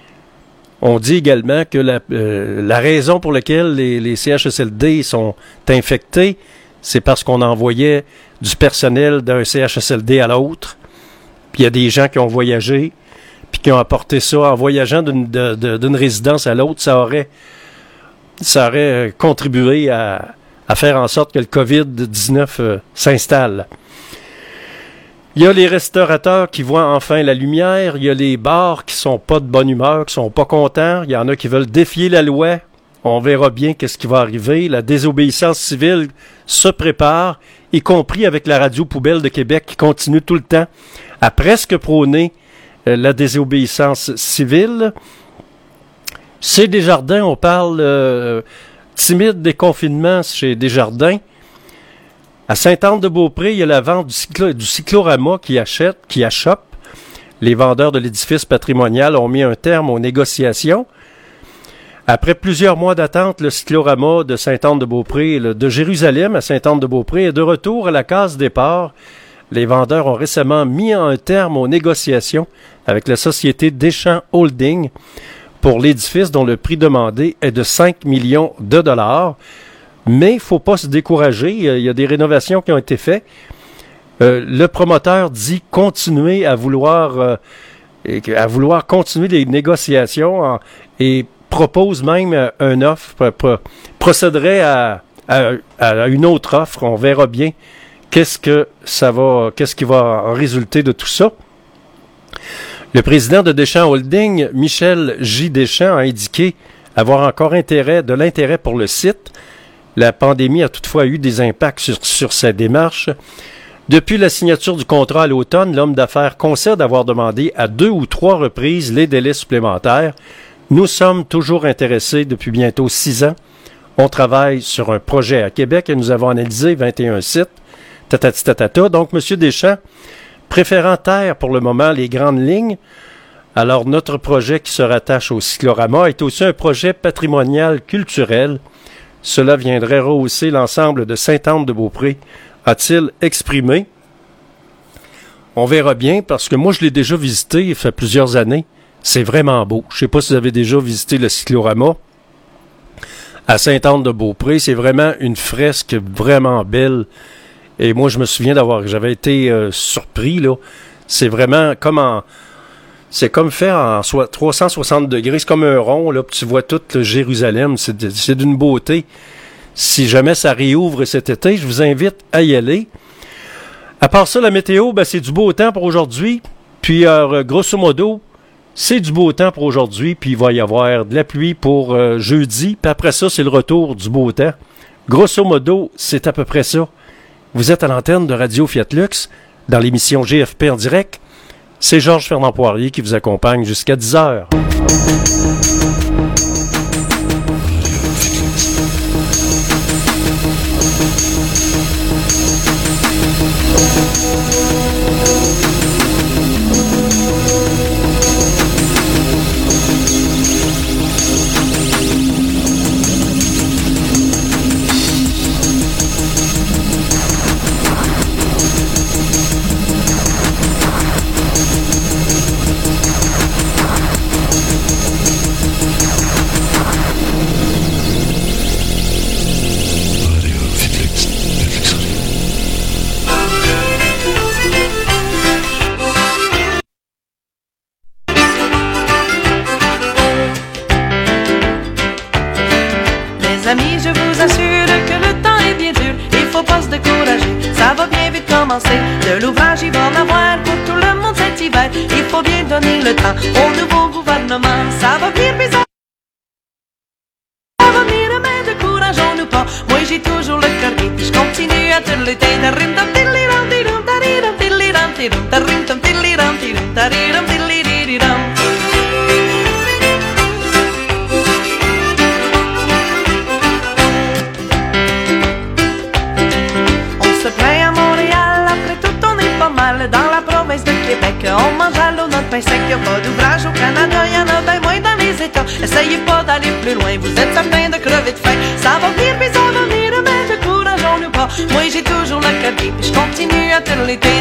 On dit également que la, euh, la raison pour laquelle les, les C H S L D sont infectés, c'est parce qu'on envoyait du personnel d'un C H S L D à l'autre. Puis il y a des gens qui ont voyagé, puis qui ont apporté ça en voyageant d'une, de, de, d'une résidence à l'autre. Ça aurait, ça aurait contribué à, à faire en sorte que le covid dix-neuf euh, s'installe. Il y a les restaurateurs qui voient enfin la lumière. Il y a les bars qui sont pas de bonne humeur, qui sont pas contents. Il y en a qui veulent défier la loi. On verra bien qu'est-ce qui va arriver. La désobéissance civile se prépare, y compris avec la radio poubelle de Québec qui continue tout le temps à presque prôner euh, la désobéissance civile. Chez Desjardins, on parle euh, timide déconfinement chez Desjardins. À Sainte-Anne-de-Beaupré, il y a la vente du, cyclo, du cyclorama qui achète, qui achoppe. Les vendeurs de l'édifice patrimonial ont mis un terme aux négociations. Après plusieurs mois d'attente, le cyclorama de Sainte-Anne-de-Beaupré, le, de Jérusalem à Sainte-Anne-de-Beaupré, est de retour à la case départ. Les vendeurs ont récemment mis un terme aux négociations avec la société Deschamps Holding pour l'édifice dont le prix demandé est de cinq millions de dollars. Mais il ne faut pas se décourager. Il y a des rénovations qui ont été faites. Euh, le promoteur dit continuer à vouloir, euh, à vouloir continuer les négociations en, et propose même euh, une offre, pro, pro, procéderait à, à, à une autre offre. On verra bien qu'est-ce que ça va, qu'est-ce qui va en résulter de tout ça. Le président de Deschamps Holding, Michel J. Deschamps, a indiqué avoir encore intérêt, de l'intérêt pour le site. La pandémie a toutefois eu des impacts sur, sur sa démarche. Depuis la signature du contrat à l'automne, l'homme d'affaires concède avoir demandé à deux ou trois reprises les délais supplémentaires. Nous sommes toujours intéressés depuis bientôt six ans. On travaille sur un projet à Québec et nous avons analysé vingt et un sites. Tatati tatata. Donc, M. Deschamps, préférant taire pour le moment les grandes lignes, alors notre projet qui se rattache au cyclorama est aussi un projet patrimonial culturel. Cela viendrait rehausser l'ensemble de Sainte-Anne-de-Beaupré, a-t-il exprimé. On verra bien, parce que moi, je l'ai déjà visité, il fait plusieurs années. C'est vraiment beau. Je ne sais pas si vous avez déjà visité le cyclorama. à Sainte-Anne-de-Beaupré. C'est vraiment une fresque vraiment belle. Et moi, je me souviens d'avoir, j'avais été euh, surpris, là. C'est vraiment comme en, c'est comme fait en so- trois cent soixante degrés. C'est comme un rond, là, puis tu vois tout le Jérusalem. C'est, de, c'est d'une beauté. Si jamais ça réouvre cet été, je vous invite à y aller. À part ça, la météo, ben, c'est du beau temps pour aujourd'hui. Puis, euh, grosso modo, c'est du beau temps pour aujourd'hui. Puis, il va y avoir de la pluie pour euh, jeudi. Puis après ça, c'est le retour du beau temps. Grosso modo, c'est à peu près ça. Vous êtes à l'antenne de Radio Fiat Lux, dans l'émission G F P en direct. C'est Georges Fernand Poirier qui vous accompagne jusqu'à dix heures. Amis, je vous assure que le temps est bien dur, il faut pas se décourager, ça va bien vite commencer. De l'ouvrage, il va en avoir pour tout le monde cet hiver. Il faut bien donner le temps au nouveau gouvernement. Ça va venir bizarre, ça va venir, mais décourageons-nous pas. Moi j'ai toujours le cœur gai, je continue à te lutter. Dans la province de Québec, on mange à l'eau notre pain sec. Y'a pas d'ouvrage au Canada, y'en a ben moins dans les États. Essayez pas d'aller plus loin, vous êtes certains de crever de faim. Ça va venir, puis ça va venir, mais décourageons-nous pas. Moi j'ai toujours le cœur gai, puis je continue à te l'été.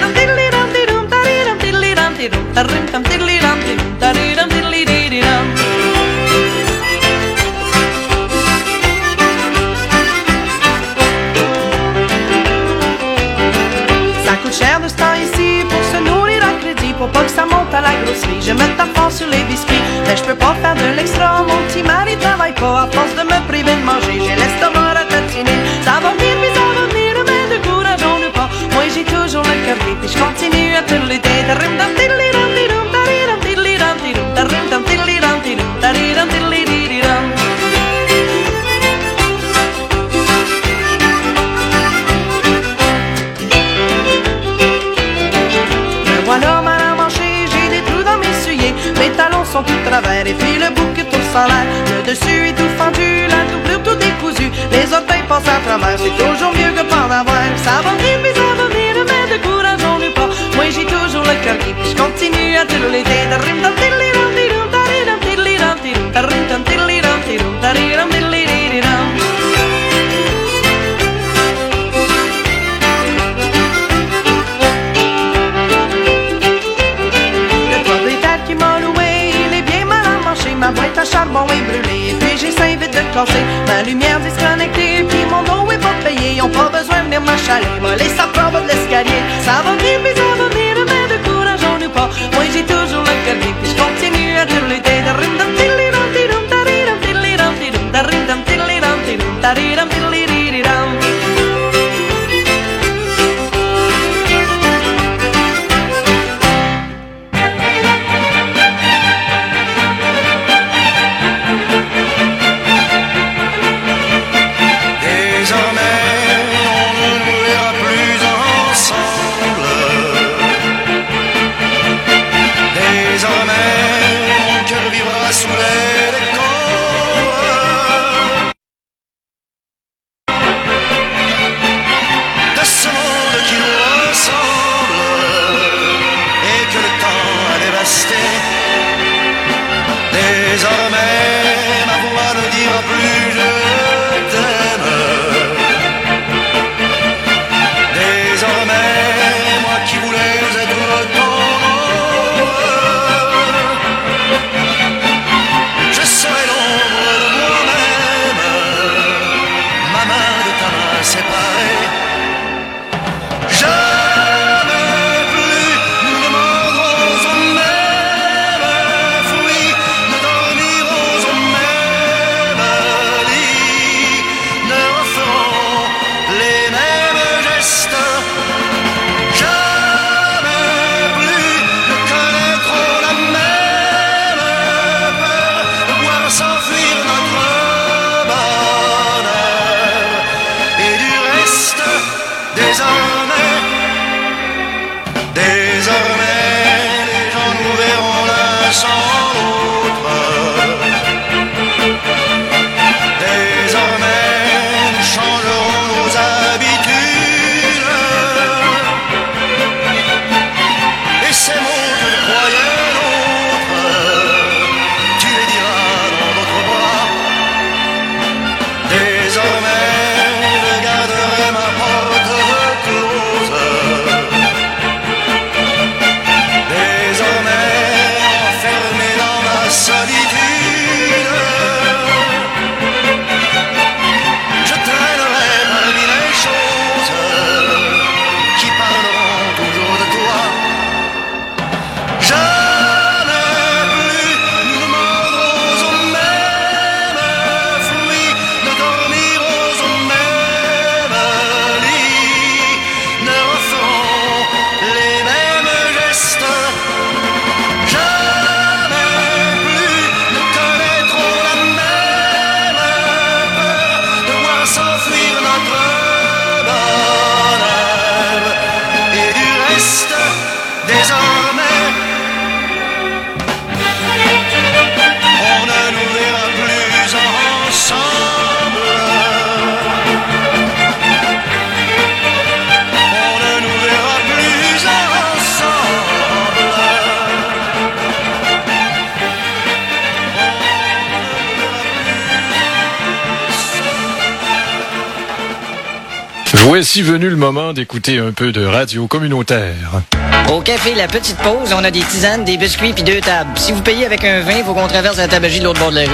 Cher de ce temps ici pour se nourrir à crédit, pour pas que ça monte à la grosserie. Je me tape fort sur les biscuits, mais je peux pas faire de l'extra. Mon petit mari travaille pas à force de me priver de manger. J'ai l'estomac à tatiner. Ça va venir, mais ça va venir, mais décourageons-nous pas. Moi j'ai toujours le cœur gai, puis je continue à te l'été. Mes talons sont tout travers et puis le bouc tout sans l'air. Le dessus est tout fendu, la doublure tout décousu. Les orteils passent à travers, c'est toujours mieux que pas en avoir. Ça va venir, mais ça va venir, mais décourageons-nous pas. Moi j'ai toujours le cœur gai, puis je continue à te l'été. Ma boîte à charbon est brûlée, puis j'ai cinq vitres de classé. Ma lumière disconnectée, puis mon eau est pas payée. Ils ont pas besoin de venir m'achaler, moi les sapeurs de l'escalier. Ça va venir, mais ça va venir, mais décourageons-nous pas. Moi j'ai toujours le cœur gai, puis je continue à te l'été. Je serai l'ombre de moi-même. sans l'autre. Désormais, nous changerons nos habitudes. Et ces mots que je croyais nôtres, tu les diras dans d'autres bras. Désormais, je garderai ma porte close. Désormais, enfermé dans ma solitude, je traînerai parmi les choses qui parleront toujours de toi. Jamais plus nous ne mordrons au même fruit, ne dormirons au même lit, ne referons les mêmes gestes. Jamais plus ne connaîtrons la même peur de voir s'enfuir notre bonheur. Et du reste, désormais, on ne nous verra plus ensemble. On ne nous verra plus ensemble. Voici venu le moment d'écouter un peu de radio communautaire. Au café La Petite Pause, on a des tisanes, des biscuits puis deux tables. Si vous payez avec un vin, il faut qu'on traverse la tabagie de l'autre bord de la rue.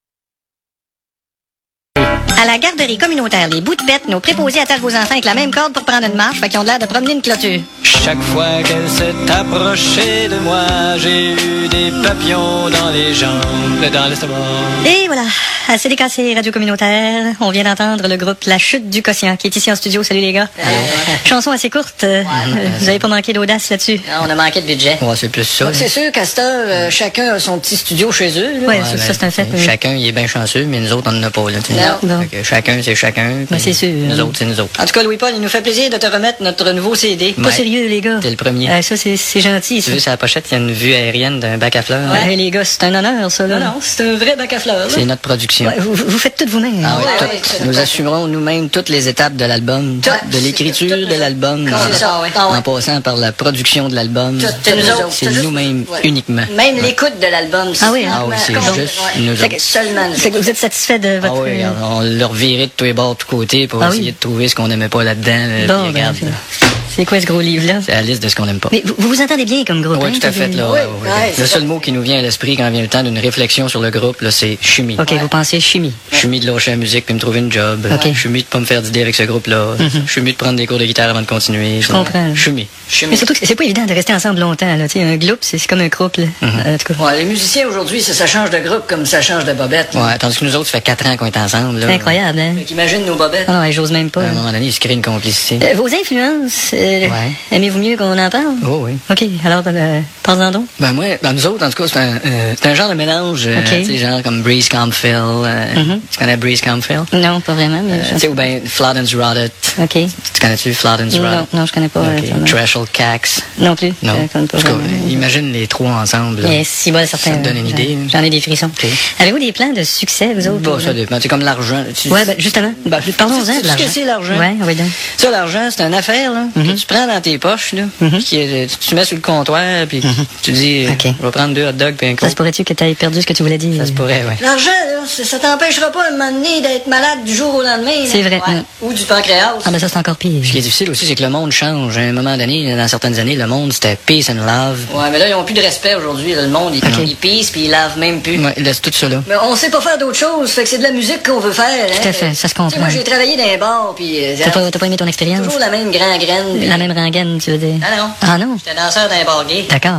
À la garderie communautaire Les Bouts de Pète, nos préposés attachent vos enfants avec la même corde pour prendre une marche, fait qu'ils ont l'air de promener une clôture. Chaque fois qu'elle s'est approchée de moi, j'ai eu des papillons dans les jambes, dans l'estomac. Et voilà, assez décassé, radio communautaire. On vient d'entendre le groupe La Chute du Quotient, qui est ici en studio. Salut les gars. Allô. Chanson assez courte. euh, vous avez pas manqué d'audace là-dessus? Non, on a manqué de budget. Ouais, c'est plus ça. C'est sûr qu'à cette heure, euh, chacun a son petit studio chez eux. Là. Ouais, ça, ça, c'est un fait. Oui. Chacun, il est bien chanceux, mais nous autres, on n'en a pas. Là, non. Fait que chacun, c'est chacun. Ben, c'est sûr. Nous autres, c'est nous autres. En tout cas, Louis-Paul, il nous fait plaisir de te remettre notre nouveau C D. Pas sérieux, les gars. C'est le premier. Euh, ça, c'est, c'est gentil. Tu Ça. veux, sur la pochette, il y a une vue aérienne d'un bac à fleurs. Ouais, hey, les gars, c'est un honneur, ça. Là. Non, non, c'est un vrai bac à fleurs. C'est notre production. Ouais, vous, vous faites tout vous-même. Ah, ouais, ouais, tout. Ouais, nous assumerons nous-mêmes toutes les étapes de l'album, de l'écriture de l'album, C'est ça, ouais. Ah, ouais. en passant par la production de l'album. C'est nous autres. C'est nous-mêmes Ouais. uniquement. Même l'écoute de l'album. Ah oui, hein? Ah oui, c'est Donc, juste ouais. nous Fait autres. que seulement. Fait que vous êtes satisfait de votre... Ah oui, on leur virait de tous les bords, de tous côtés pour Ah essayer oui. de trouver ce qu'on n'aimait pas là-dedans. Là, Bon, puis ben, regarde, c'est- là. C'est quoi ce gros livre-là? C'est la liste de ce qu'on n'aime pas. Mais vous, vous vous entendez bien comme groupe, Oui, hein, tout à fait. Là, Oui, ouais, ouais, ouais. Le seul mot qui nous vient à l'esprit quand vient le temps d'une réflexion sur le groupe, là, c'est chimie. OK, vous pensez chimie. Chimie de lâcher la musique puis me trouver une job. OK. Chimie de pas me faire d'idées avec ce groupe-là. Mhm. Chimie de prendre des cours de guitare avant de continuer. Je comprends. Chimie. Mais surtout que c'est- c'est pas évident de rester ensemble longtemps. Là. Tu sais, un groupe, c'est c'est comme un couple. En tout cas. Ouais, les musiciens aujourd'hui, ça, ça change de groupe comme ça change de bobette. Ouais, tandis que nous autres, ça fait quatre ans qu'on est ensemble. Là. C'est incroyable, hein? Imagine nos bobettes. Ah non, ouais, j'ose même pas. À un moment donné, il se crée une complicité. Euh, vos influences, euh, aimez-vous mieux qu'on en parle? Oh oui. OK, alors, euh, parlez-en donc. Ben moi, ben nous autres, en tout cas, c'est un, euh, c'est un genre de mélange, euh, Ok. tu sais, genre comme Breeze Comfill. Euh, Mhm. Tu connais Breeze Comfill? Non, pas vraiment, mais... Euh, je- tu sais, ou bien Flodden's Rotted. OK. Tu connais-tu Flodden's Non, Rotted? non, je connais pas. Ok. euh, vraiment. Trashel Cax. Non plus. Non. Je connais pas En tout cas, vraiment. imagine les trois ensemble. là. Yes, si, bon, certain. Ça te donne une idée. J'en ai des frissons. Avez-vous des plans de succès, vous autres? Bon, ça dépend. C'est comme l'argent. Tu- Ouais, ben, justement. Ben, Parlons-en tu sais de ce l'argent. que c'est l'argent? Ouais, oui, donc. Ça, l'argent, c'est une affaire là, que tu prends dans tes poches, là, qui est- tu, tu mets sur le comptoir, puis tu dis, euh, je vais prendre deux hot dogs puis un Ça coke. se pourrait-tu que tu aies perdu ce que tu voulais dire? Ça se pourrait, ouais. L'argent, là, ça, ça t'empêchera pas à un moment donné d'être malade du jour au lendemain. là. C'est vrai. Ouais. Mm. Ou du pancréas. Ah, ben ça, c'est encore pire. Ce qui est difficile aussi, c'est que le monde change. À un moment donné, dans certaines années, le monde, c'était peace and love. Ouais, mais là, ils ont plus de respect aujourd'hui. là. Le monde, ils, ils pissent puis ils lavent même plus. Ouais, laisse tout ça là. Mais on sait pas faire d'autre chose, fait que c'est de la musique qu'on veut faire. Hein? Tout à fait, ça se Tu sais, comprend. moi, j'ai travaillé dans un bar, puis... euh, T'as pas, t'as pas aimé ton expérience? toujours la même grand graine. puis- La même rengaine, tu veux dire? Ah non. Ah non? J'étais danseur d'un bar gay. D'accord.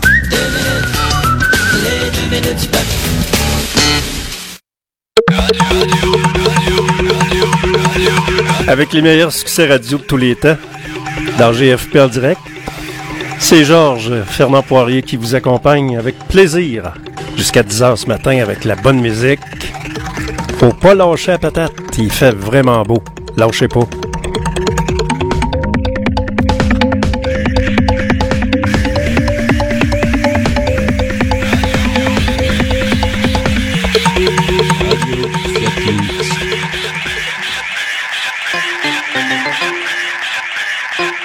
Avec les meilleurs succès radio de tous les temps, dans G F P en direct, c'est Georges Fernand Poirier qui vous accompagne avec plaisir jusqu'à dix heures ce matin avec la bonne musique. Faut pas lâcher la patate, il fait vraiment beau. Lâchez pas.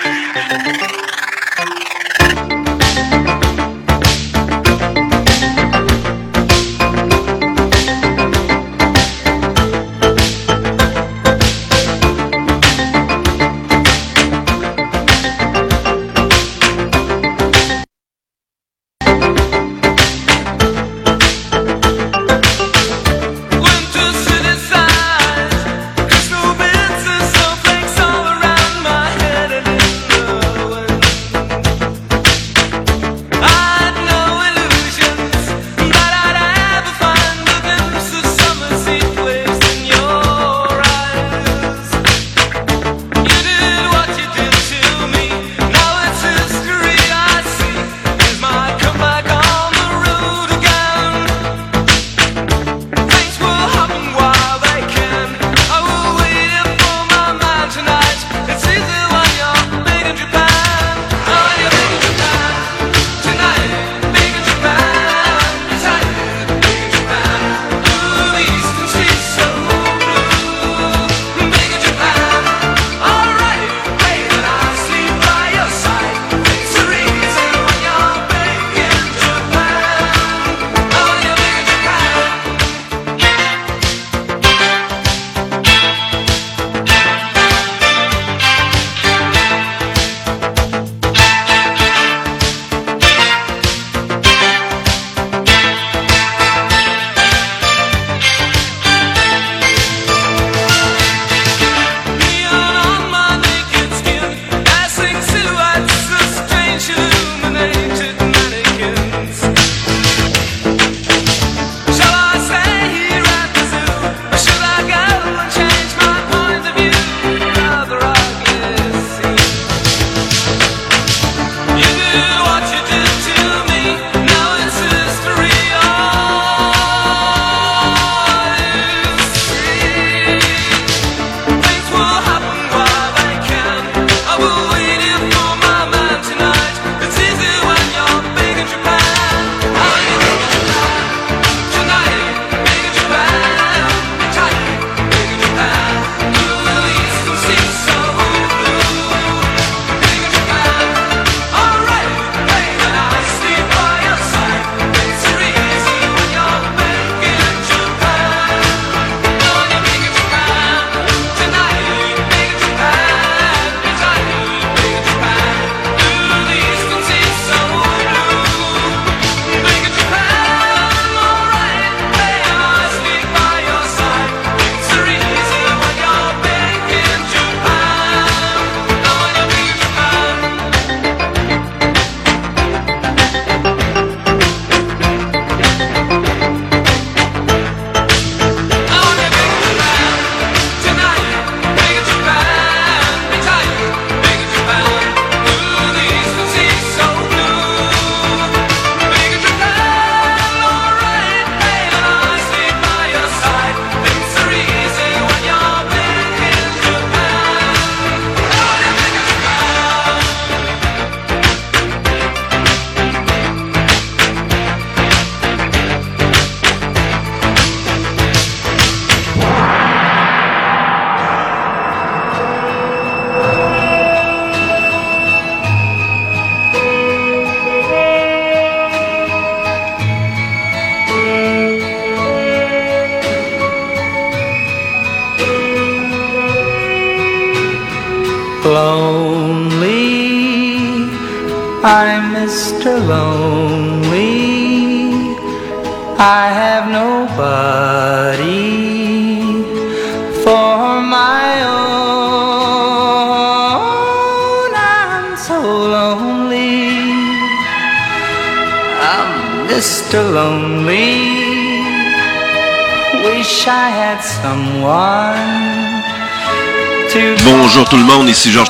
Lonely, I'm Mister Lonely. I have nobody for my own. I'm so lonely. I'm Mister Lonely. Wish I had someone. Bonjour tout le monde, ici Georges.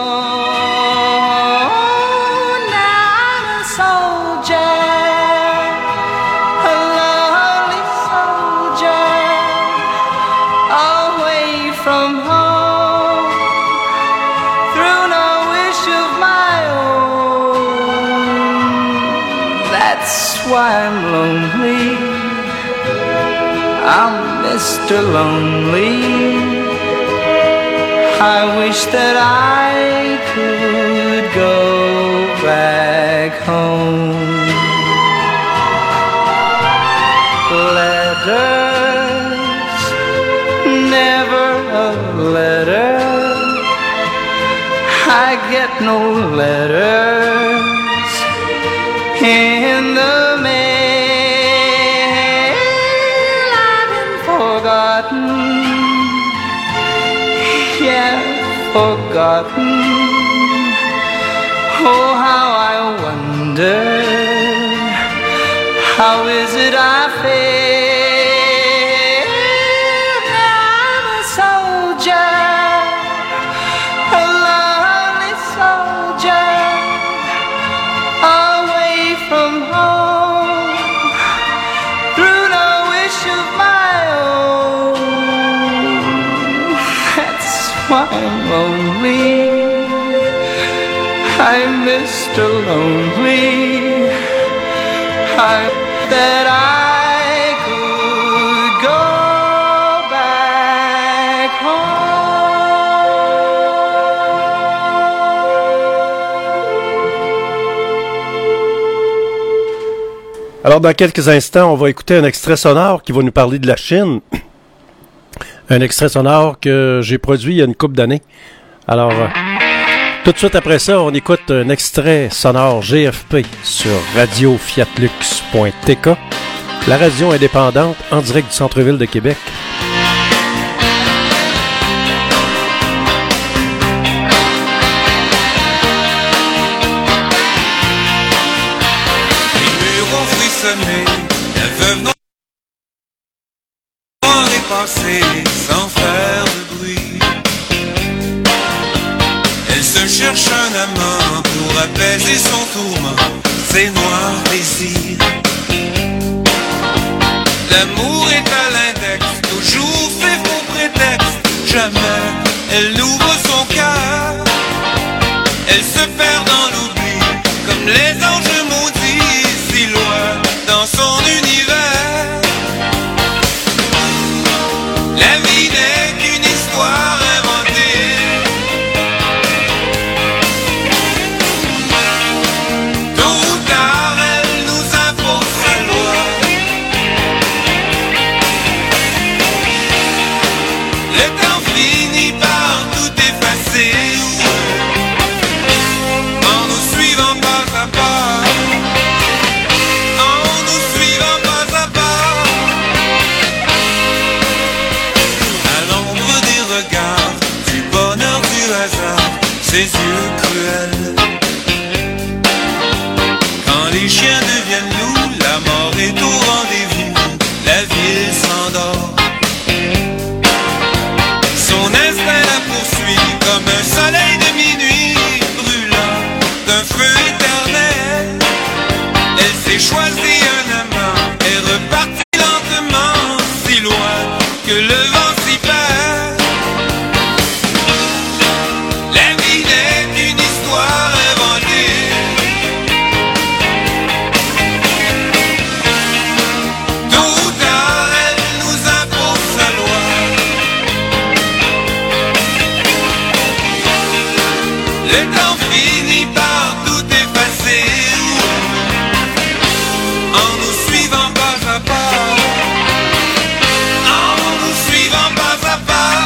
That's why I'm lonely. I'm Mister Lonely. I wish that I could go back home. Letters, never a letter. I get no letters in the mail. I've been forgotten, yeah, forgotten. Oh, how I wonder, how is it I feel? I'm a soldier, a lonely soldier, away from home, through no wish of my own. That's why I'm lonely, I'm Mister Lonely. I that I could go back home. Alors, dans quelques instants, on va écouter un extrait sonore qui va nous parler de la Chine. Un extrait sonore que j'ai produit il y a une couple d'années. Alors, euh, tout de suite après ça, on écoute un extrait sonore G F P sur radio fiat lux point t k, la radio indépendante en direct du centre-ville de Québec. Les murs ont frissonné, la veuve noire est passée sans faire de bruit. Elle se cherche un amant pour apaiser son tourment, ses noirs désirs. L'amour est à l'index, toujours fait faux prétexte. Jamais elle n'ouvre son cœur. Elle se perd dans l'oubli, comme les anges maudits, si loin dans son univers. La vie n'est qu'une histoire inventée. Tôt ou tard, elle nous impose sa loi. Le temps finit par tout effacer, en nous suivant pas à pas, en nous suivant pas à pas. À l'ombre des regards, du bonheur, du hasard, ses yeux cruels. Quand les chiens deviennent loups, la mort est au rendez-vous, la ville s'endort. Son instinct la poursuit comme un soleil de minuit, brûlant d'un feu éternel. Elle s'est choisie un amant et repartit lentement, si loin que le vent s'y perd. La vie n'est qu'une histoire inventée. Tôt ou tard, elle nous impose sa loi. Le temps finit par tout effacer, en nous suivant pas à pas, en nous suivant pas à pas.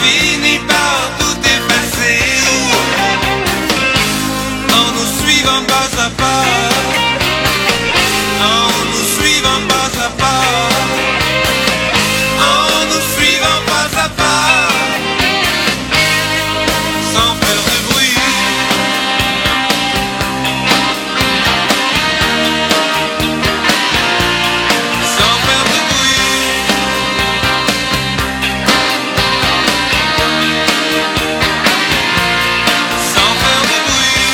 finit par tout effacer en nous suivant pas à pas, en nous suivant pas à pas, en nous suivant pas à pas, sans faire de bruit. Sans faire de bruit. Sans faire de bruit.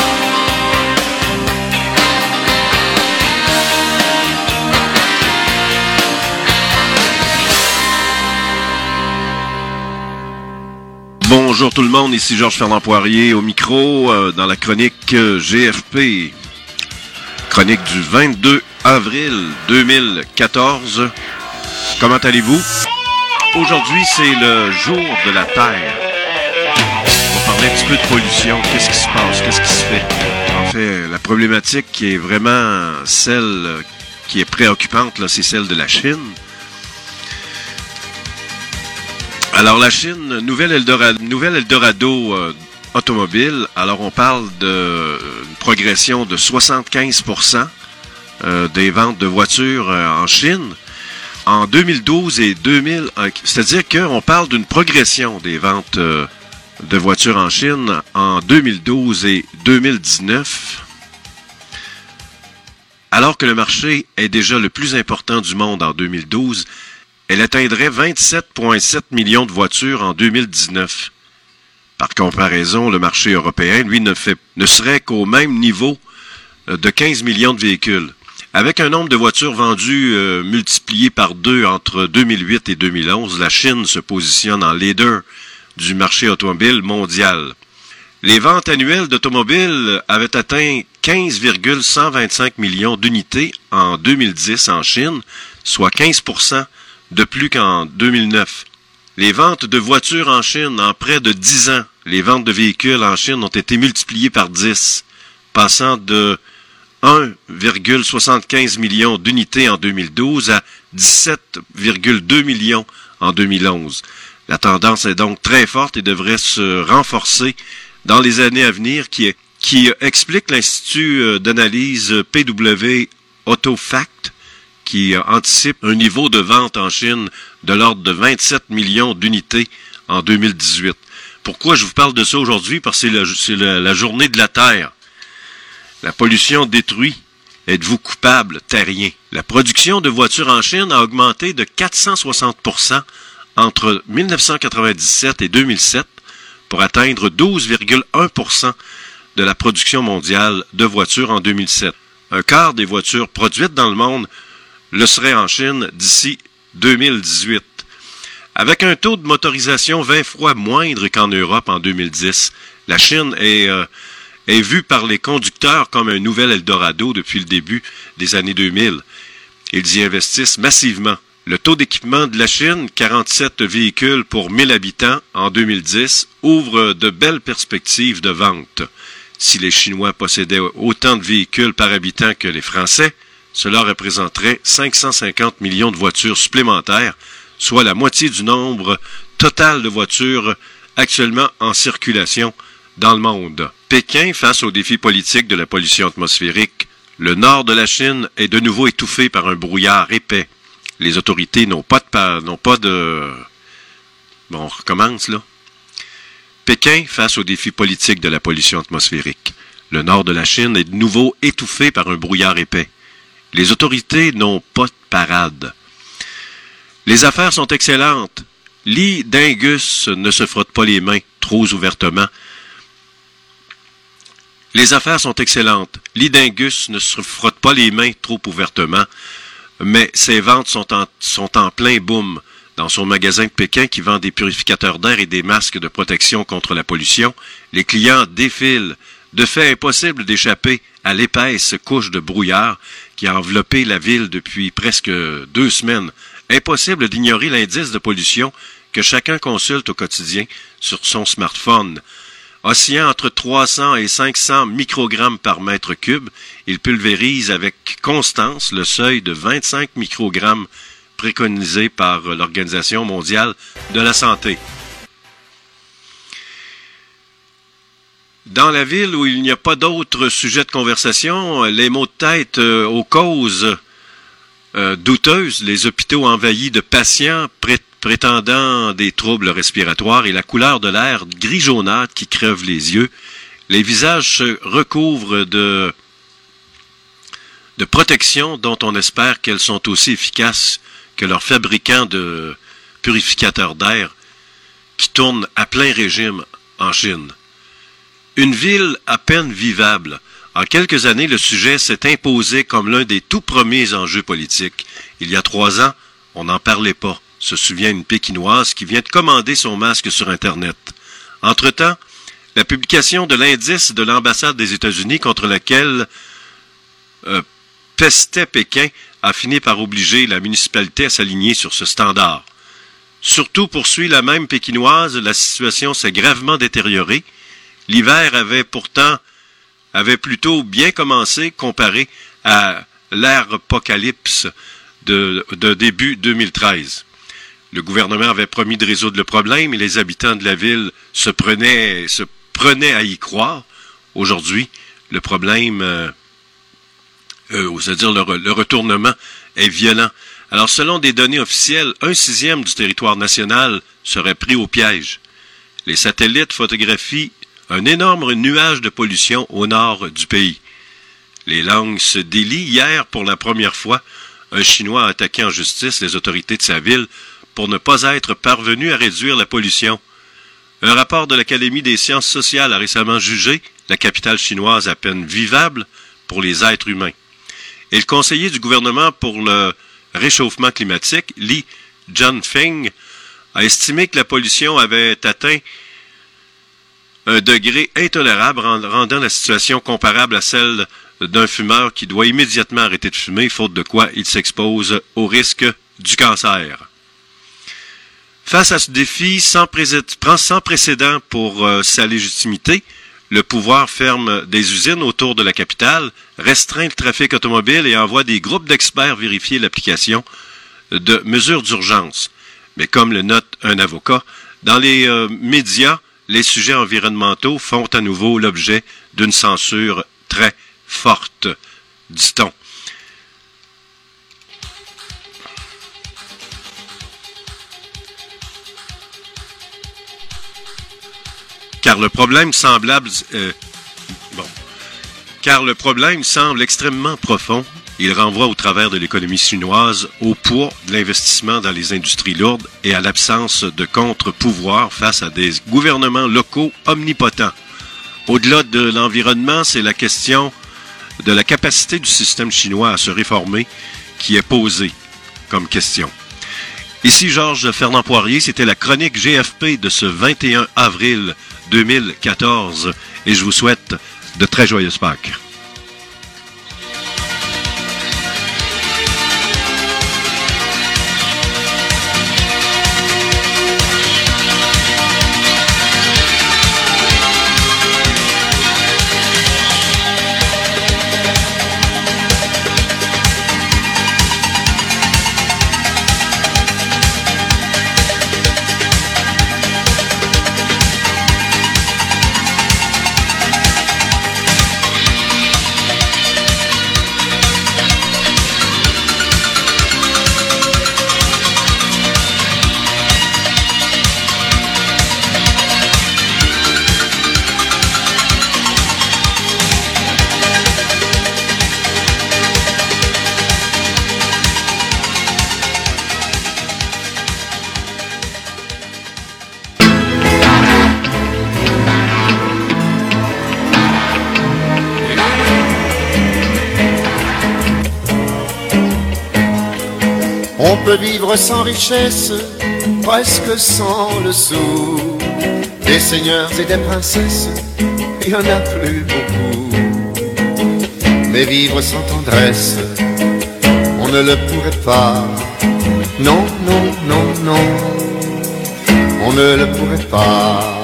Bonjour tout le monde, ici Georges Fernand Poirier au micro euh, dans la chronique euh, G F P. Chronique du vingt-deux avril deux mille quatorze. Comment allez-vous? Aujourd'hui, c'est le jour de la Terre. On va parler un petit peu de pollution. Qu'est-ce qui se passe? Qu'est-ce qui se fait? En fait, la problématique qui est vraiment celle qui est préoccupante, là, c'est celle de la Chine. Alors, la Chine, nouvelle Eldorado, nouvelle Eldorado euh, automobile. Alors, on parle d'une euh, progression de soixante-quinze pour cent euh, des ventes de voitures euh, en Chine en deux mille douze et deux mille. Euh, c'est-à-dire qu'on parle d'une progression des ventes euh, de voitures en Chine en deux mille douze et deux mille dix-neuf. Alors que le marché est déjà le plus important du monde en deux mille douze, elle atteindrait vingt-sept virgule sept millions de voitures en deux mille dix-neuf. Par comparaison, le marché européen, lui, ne, fait, ne serait qu'au même niveau de quinze millions de véhicules. Avec un nombre de voitures vendues euh, multiplié par deux entre deux mille huit et deux mille onze, la Chine se positionne en leader du marché automobile mondial. Les ventes annuelles d'automobiles avaient atteint quinze virgule cent vingt-cinq millions d'unités en deux mille dix en Chine, soit quinze pour cent de plus qu'en deux mille neuf. Les ventes de voitures en Chine, en près de dix ans, les ventes de véhicules en Chine ont été multipliées par dix, passant de un virgule soixante-quinze millions d'unités en deux mille douze à dix-sept virgule deux millions en deux mille onze. La tendance est donc très forte et devrait se renforcer dans les années à venir, qui, qui explique l'Institut d'analyse P W AutoFact, qui anticipe un niveau de vente en Chine de l'ordre de vingt-sept millions d'unités en deux mille dix-huit. Pourquoi je vous parle de ça aujourd'hui? Parce que c'est, la, c'est la, la journée de la Terre. La pollution détruit. Êtes-vous coupable, terrien? La production de voitures en Chine a augmenté de quatre cent soixante pour cent entre dix-neuf cent quatre-vingt-dix-sept et deux mille sept pour atteindre douze virgule un pour cent de la production mondiale de voitures en deux mille sept. Un quart des voitures produites dans le monde le serait en Chine d'ici deux mille dix-huit. Avec un taux de motorisation vingt fois moindre qu'en Europe en deux mille dix, la Chine est, euh, est vue par les conducteurs comme un nouvel Eldorado depuis le début des années deux mille. Ils y investissent massivement. Le taux d'équipement de la Chine, quarante-sept véhicules pour mille habitants en deux mille dix, ouvre de belles perspectives de vente. Si les Chinois possédaient autant de véhicules par habitant que les Français, cela représenterait cinq cent cinquante millions de voitures supplémentaires, soit la moitié du nombre total de voitures actuellement en circulation dans le monde. Pékin, face aux défis politiques de la pollution atmosphérique, le nord de la Chine est de nouveau étouffé par un brouillard épais. Les autorités n'ont pas de... n'ont pas de... Bon, on recommence, là. Pékin, face aux défis politiques de la pollution atmosphérique, le nord de la Chine est de nouveau étouffé par un brouillard épais. Les autorités n'ont pas de parade. Les affaires sont excellentes. Lee Dingus ne se frotte pas les mains trop ouvertement. Les affaires sont excellentes. Lee Dingus ne se frotte pas les mains trop ouvertement, mais ses ventes sont en, sont en plein boom. Dans son magasin de Pékin qui vend des purificateurs d'air et des masques de protection contre la pollution, les clients défilent. De fait, impossible d'échapper à l'épaisse couche de brouillard qui a enveloppé la ville depuis presque deux semaines. Impossible d'ignorer l'indice de pollution que chacun consulte au quotidien sur son smartphone. Oscillant entre trois cents et cinq cents microgrammes par mètre cube, il pulvérise avec constance le seuil de vingt-cinq microgrammes préconisé par l'Organisation mondiale de la santé. Dans la ville où il n'y a pas d'autres sujets de conversation, les maux de tête euh, aux causes euh, douteuses, les hôpitaux envahis de patients pré- prétendant des troubles respiratoires et la couleur de l'air gris-jaunâtre qui crève les yeux, les visages se recouvrent de, de protections dont on espère qu'elles sont aussi efficaces que leurs fabricants de purificateurs d'air qui tournent à plein régime en Chine. Une ville à peine vivable. En quelques années, le sujet s'est imposé comme l'un des tout premiers enjeux politiques. Il y a trois ans, on n'en parlait pas, se souvient une Pékinoise qui vient de commander son masque sur Internet. Entre-temps, la publication de l'indice de l'ambassade des États-Unis contre laquelle euh, pestait Pékin a fini par obliger la municipalité à s'aligner sur ce standard. Surtout, poursuit la même Pékinoise, la situation s'est gravement détériorée. L'hiver avait pourtant, avait plutôt bien commencé comparé à l'ère apocalypse de, de début deux mille treize. Le gouvernement avait promis de résoudre le problème et les habitants de la ville se prenaient, se prenaient à y croire. Aujourd'hui, le problème, euh, euh, c'est-à-dire le, le retournement, est violent. Alors, selon des données officielles, un sixième du territoire national serait pris au piège. Les satellites photographient un énorme nuage de pollution au nord du pays. Les langues se délient. Hier, pour la première fois, un Chinois a attaqué en justice les autorités de sa ville pour ne pas être parvenu à réduire la pollution. Un rapport de l'Académie des sciences sociales a récemment jugé la capitale chinoise à peine vivable pour les êtres humains. Et le conseiller du gouvernement pour le réchauffement climatique, Li Jianfeng, a estimé que la pollution avait atteint un degré intolérable, rendant la situation comparable à celle d'un fumeur qui doit immédiatement arrêter de fumer, faute de quoi il s'expose au risque du cancer. Face à ce défi sans, pré- sans précédent pour euh, sa légitimité, le pouvoir ferme des usines autour de la capitale, restreint le trafic automobile et envoie des groupes d'experts vérifier l'application de mesures d'urgence. Mais comme le note un avocat, dans les euh, médias, les sujets environnementaux font à nouveau l'objet d'une censure très forte, dit-on. Car le problème semblable, euh, bon, car le problème semble extrêmement profond. Il renvoie au travers de l'économie chinoise au poids de l'investissement dans les industries lourdes et à l'absence de contre-pouvoir face à des gouvernements locaux omnipotents. Au-delà de l'environnement, c'est la question de la capacité du système chinois à se réformer qui est posée comme question. Ici Georges Fernand Poirier, c'était la chronique G F P de ce vingt et un avril deux mille quatorze et je vous souhaite de très joyeuses Pâques. On peut vivre sans richesse, presque sans le sou. Des seigneurs et des princesses, il y en a plus beaucoup. Mais vivre sans tendresse, on ne le pourrait pas. Non, non, non, non, on ne le pourrait pas.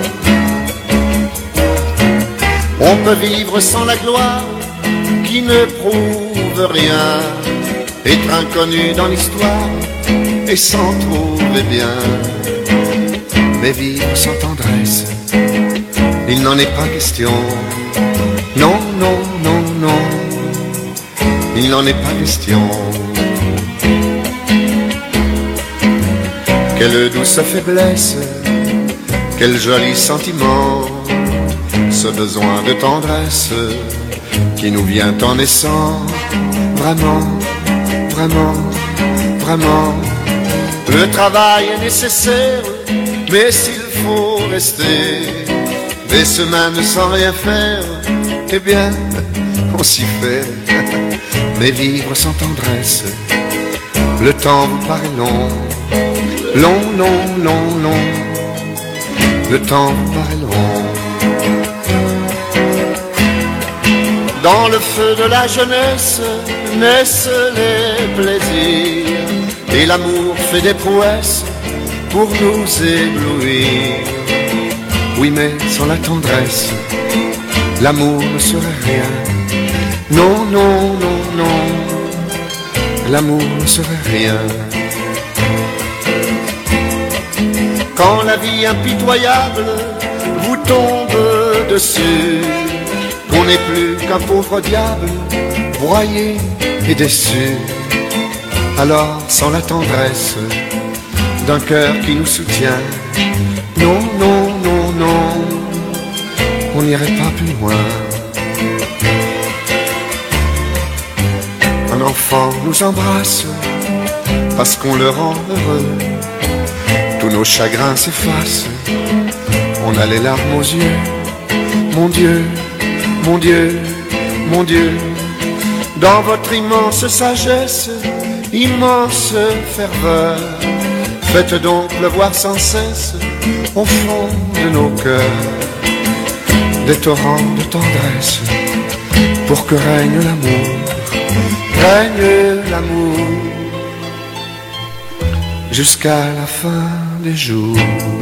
On peut vivre sans la gloire qui ne prouve rien, être inconnu dans l'histoire et s'en trouver bien. Mais vivre sans tendresse, il n'en est pas question. Non, non, non, non, il n'en est pas question. Quelle douce faiblesse, quel joli sentiment, ce besoin de tendresse qui nous vient en naissant. Vraiment, vraiment, vraiment, le travail est nécessaire, mais s'il faut rester des semaines sans rien faire, eh bien, on s'y fait. Mais vivre sans tendresse, le temps vous paraît long, long, long, long, long, le temps vous paraît long. Dans le feu de la jeunesse naissent les plaisirs, et l'amour fait des prouesses pour nous éblouir. Oui, mais sans la tendresse, l'amour ne serait rien. Non, non, non, non, l'amour ne serait rien. Quand la vie impitoyable vous tombe dessus, qu'on n'est plus qu'un pauvre diable, broyé et déçu, alors sans la tendresse d'un cœur qui nous soutient, non, non, non, non, on n'irait pas plus loin. Un enfant nous embrasse parce qu'on le rend heureux, tous nos chagrins s'effacent, on a les larmes aux yeux. Mon Dieu, mon Dieu, mon Dieu, dans votre immense sagesse, immense ferveur, faites donc pleuvoir sans cesse au fond de nos cœurs des torrents de tendresse, pour que règne l'amour, règne l'amour, jusqu'à la fin des jours.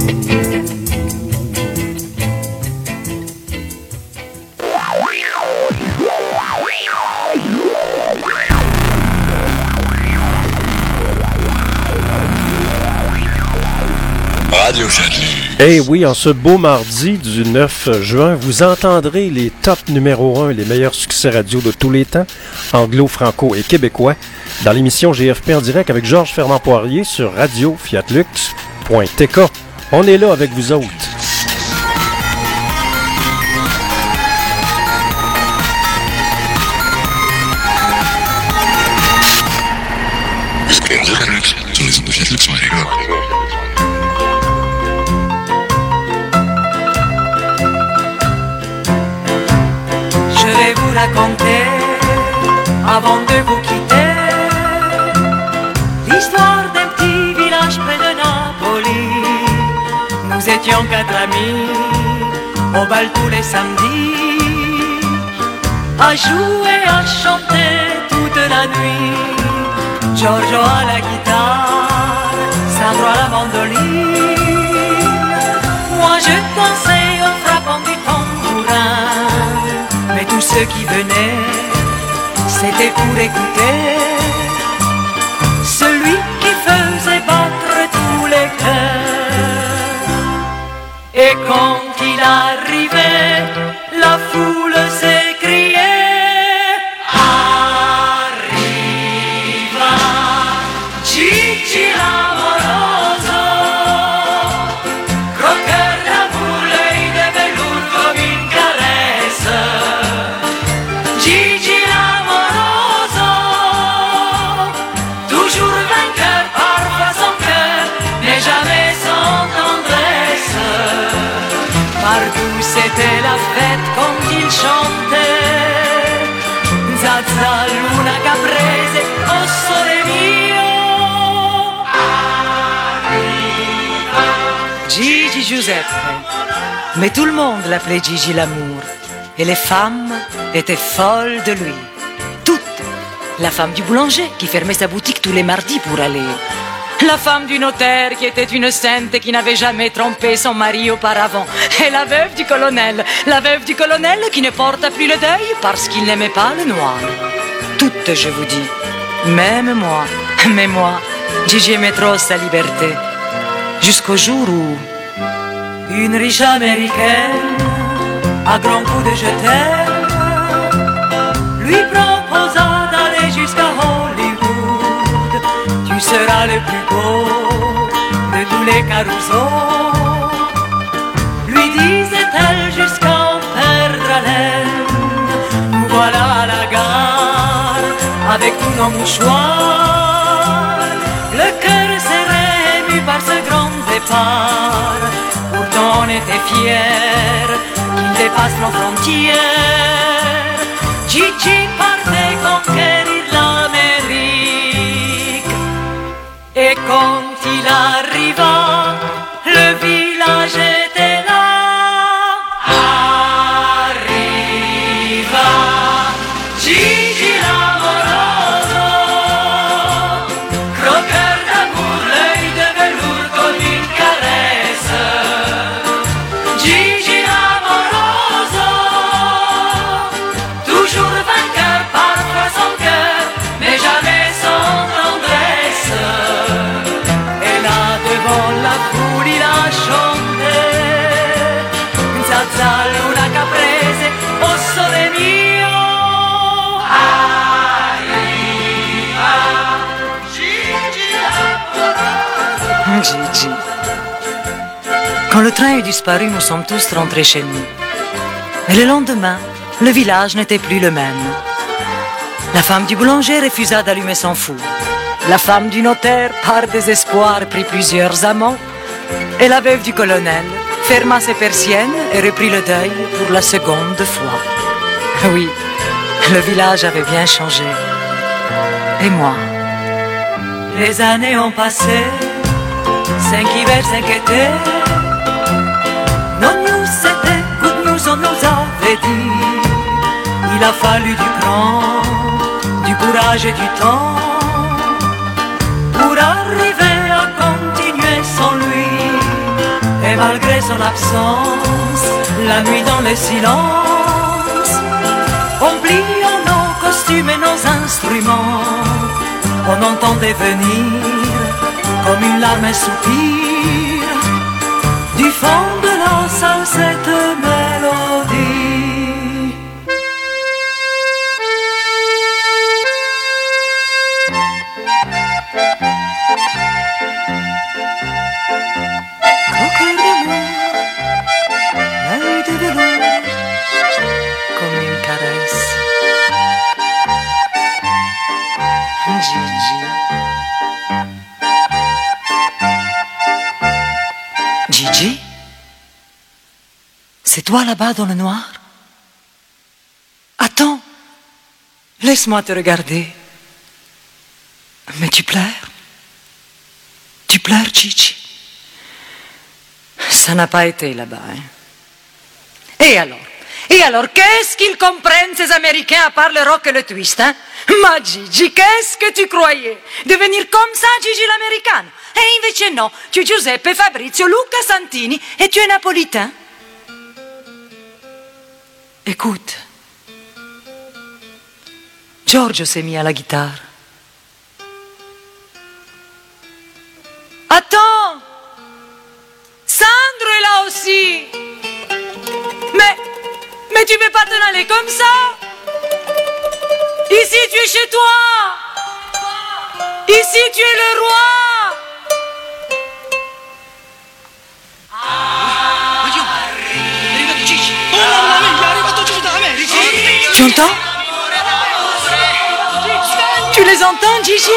Eh oui, en ce beau mardi du neuf juin, vous entendrez les top numéro un, les meilleurs succès radio de tous les temps, anglo, franco et québécois, dans l'émission G F P en direct avec Georges Fernand Poirier sur radio fiat lux point t k. On est là avec vous autres. Raconter avant de vous quitter l'histoire d'un petit village près de Napoli. Nous étions quatre amis au bal tous les samedis, à jouer, à chanter toute la nuit. Giorgio à la guitare, Sandro à la mandoline, moi je dansais en frappant du tambourin. Mais tous ceux qui venaient, c'était pour écouter celui qui faisait battre tous les cœurs. Et quand il arrivait, la foule s'écriait: Arriva Gigi l'amoroso, croqueur d'amour, l'œil de velours comme une caresse. Gigi l'amoroso, toujours vainqueur, parfois sans cœur, mais jamais sans tendresse. Partout c'était la fête quand il chantait Zaza, Luna, Caprese, oh sole mio. Gigi Giuseppe, mais tout le monde l'appelait Gigi l'amour. Et les femmes étaient folles de lui. Toutes. La femme du boulanger qui fermait sa boutique tous les mardis pour aller. La femme du notaire qui était une sainte et qui n'avait jamais trompé son mari auparavant. Et la veuve du colonel. La veuve du colonel qui ne porta plus le deuil parce qu'il n'aimait pas le noir. Toutes, je vous dis. Même moi. Mais moi, Gigi aimait trop sa liberté. Jusqu'au jour où une riche américaine à grands coups de je t'aime, lui proposa d'aller jusqu'à Hollywood. Tu seras le plus beau de tous les carousaux, lui disait-elle jusqu'à en perdre haleine. Nous voilà à la gare avec tous nos mouchoirs, le cœur serré ému par ce grand départ. Pourtant on était fiers qu'il dépasse nos frontières. Gigi partait conquérir l'Amérique, et quand il arriva, le village était là. Arriva Gigi l'amoroso, croqueur d'amour, l'œil de velours comme une caresse. Gigi l'amoroso, toujours vainqueur, parfois sans cœur, mais jamais sans tendresse. Et là devant la foule il a chanté Za za luna caprese, o sole mio. Arriva Gigi l'amoroso. Gigi. Quand le train eut disparu, nous sommes tous rentrés chez nous. Mais le lendemain, le village n'était plus le même. La femme du boulanger refusa d'allumer son four. La femme du notaire, par désespoir, prit plusieurs amants. Et la veuve du colonel ferma ses persiennes et reprit le deuil pour la seconde fois. Oui, le village avait bien changé. Et moi? Les années ont passé, cinq hivers, cinq étés. Non, nous c'était, good news on nous avait dit. Il a fallu du cran, du courage et du temps pour arriver à continuer sans lui. Et malgré son absence, la nuit dans le silence, on plie en nos costumes et nos instruments. On entendait venir comme une larme, un soupir du fond de la salle cette mélodie. Croqueur d'amour, l'œil de velours comme une caresse. Gigi. Gigi? C'est toi là-bas dans le noir? Attends, laisse-moi te regarder. Mais tu pleures? Tu pleures, Gigi? Ça n'a pas été là-bas, hein? Et alors? Et alors, qu'est-ce qu'ils comprennent, ces Américains, à part le rock et le twist, hein? Ma Gigi, qu'est-ce que tu croyais? Devenir comme ça, Gigi l'americano? E invece no, tu es Giuseppe, Fabrizio, Luca Santini, et tu es napolitain. Écoute, Giorgio s'est mis à la guitare. Attends, Sandro est là aussi. Mais, mais tu peux pas t'en aller comme ça. Ici tu es chez toi. Ici tu es le roi. Tu entends? Tu les entends, Gigi?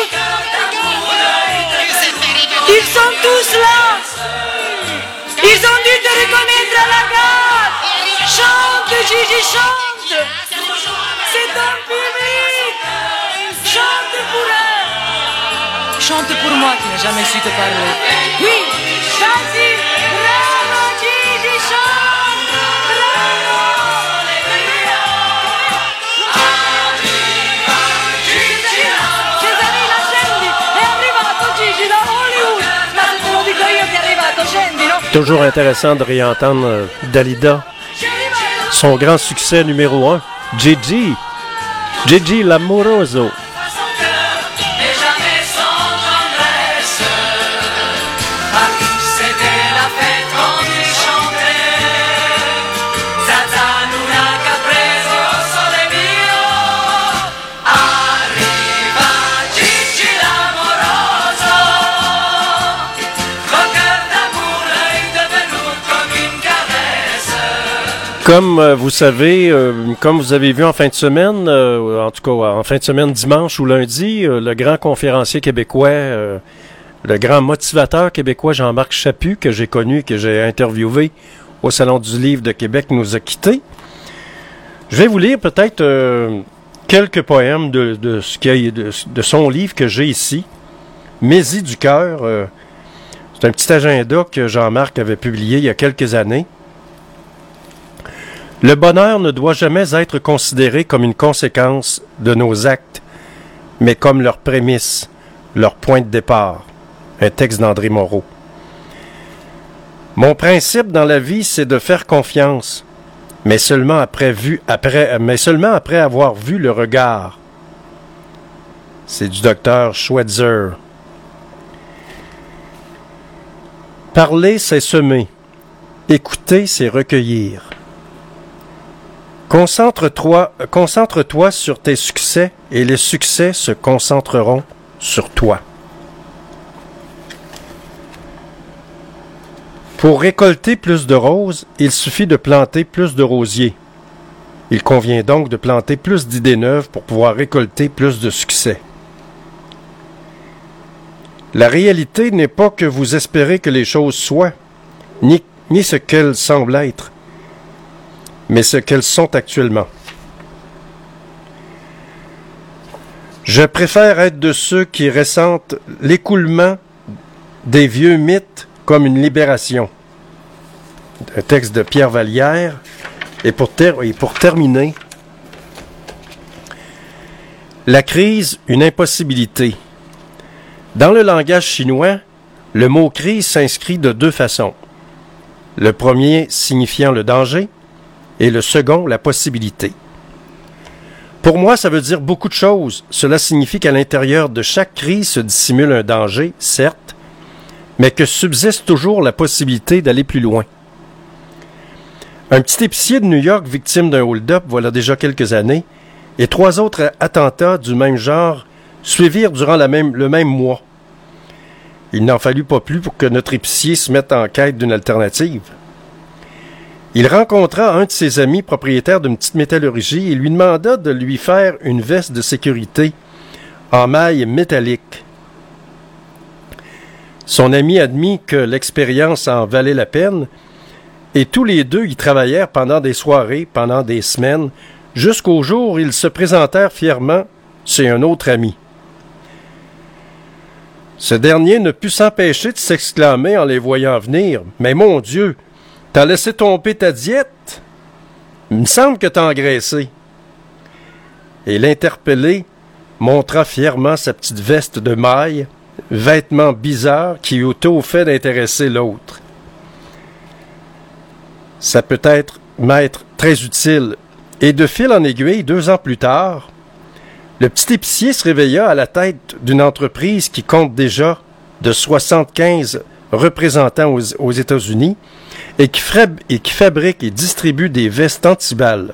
Ils sont tous là. Ils ont dû te reconnaître à la gare. Chante, Gigi, chante. C'est ton public. Chante pour eux. Chante pour moi qui n'ai jamais su te parler. Oui, vas-y. Bravo, Gigi, chante. Bravo. Cesarino, scendi. È arrivato Gigi da Hollywood. Ma se te lo dico io che è arrivato, scendi, no? Toujours intéressant de réentendre euh, Dalida. Son grand succès numéro un, Gigi. Gigi l'amoroso. C'était la fête quand il chantait. Zazan Comme euh, vous savez, euh, comme vous avez vu en fin de semaine, euh, en tout cas en fin de semaine dimanche ou lundi, euh, le grand conférencier québécois, euh, le grand motivateur québécois Jean-Marc Chaput, que j'ai connu, que j'ai interviewé au Salon du Livre de Québec, nous a quittés. Je vais vous lire peut-être euh, quelques poèmes de, de, ce qu'il y a, de, de son livre que j'ai ici, Maisie du cœur. Euh, c'est un petit agenda que Jean-Marc avait publié il y a quelques années. Le bonheur ne doit jamais être considéré comme une conséquence de nos actes, mais comme leur prémisse, leur point de départ. Un texte d'André Moreau. Mon principe dans la vie, c'est de faire confiance, mais seulement après, vu, après, mais seulement après avoir vu le regard. C'est du docteur Schweitzer. Parler, c'est semer. Écouter, c'est recueillir. Concentre-toi, concentre-toi sur tes succès et les succès se concentreront sur toi. Pour récolter plus de roses, il suffit de planter plus de rosiers. Il convient donc de planter plus d'idées neuves pour pouvoir récolter plus de succès. La réalité n'est pas que vous espérez que les choses soient, ni, ni ce qu'elles semblent être, mais ce qu'elles sont actuellement. Je préfère être de ceux qui ressentent l'écoulement des vieux mythes comme une libération. Un texte de Pierre Vallière. Et pour, ter- et pour terminer, la crise, une impossibilité. Dans le langage chinois, le mot crise s'inscrit de deux façons. Le premier signifiant le danger, et le second, la possibilité. Pour moi, ça veut dire beaucoup de choses. Cela signifie qu'à l'intérieur de chaque crise se dissimule un danger, certes, mais que subsiste toujours la possibilité d'aller plus loin. Un petit épicier de New York victime d'un hold-up voilà déjà quelques années, et trois autres attentats du même genre suivirent durant la même, le même mois. Il n'en fallut pas plus pour que notre épicier se mette en quête d'une alternative. Il rencontra un de ses amis propriétaire d'une petite métallurgie et lui demanda de lui faire une veste de sécurité en maille métallique. Son ami admit que l'expérience en valait la peine et tous les deux y travaillèrent pendant des soirées, pendant des semaines, jusqu'au jour où ils se présentèrent fièrement chez un autre ami. Ce dernier ne put s'empêcher de s'exclamer en les voyant venir. « Mais mon Dieu! T'as laissé tomber ta diète? Il me semble que t'as engraissé. » Et l'interpellé montra fièrement sa petite veste de maille, vêtement bizarre qui eut au fait d'intéresser l'autre. Ça peut être m'être très utile. Et de fil en aiguille, deux ans plus tard, le petit épicier se réveilla à la tête d'une entreprise qui compte déjà de soixante-quinze représentants aux, aux États-Unis et qui, frab- et qui fabrique et distribue des vestes antiballes.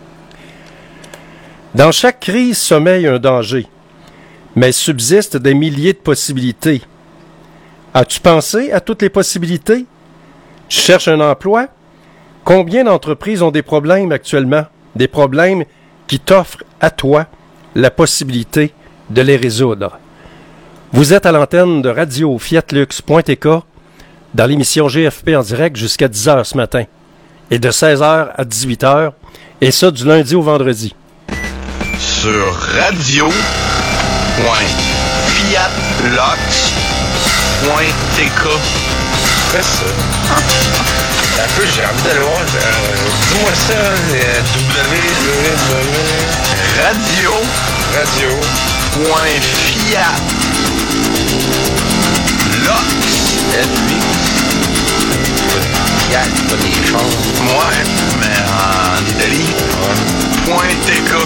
Dans chaque crise sommeille un danger, mais subsistent des milliers de possibilités. As-tu pensé à toutes les possibilités? Tu cherches un emploi? Combien d'entreprises ont des problèmes actuellement? Des problèmes qui t'offrent à toi la possibilité de les résoudre. Vous êtes à l'antenne de radio fiat lux point t k dans l'émission G F P en direct jusqu'à dix heures ce matin et de seize heures à dix-huit heures et ça du lundi au vendredi. Sur radio point fiat lux point t k. Fais ça. Un peu, j'ai envie d'aller voir. Euh, Dis-moi ça, euh, www. Radio. Radio. Point fiat. Lux. Fiat, pas des choses. Ouais, mais en Italie. Ouais. Point T K.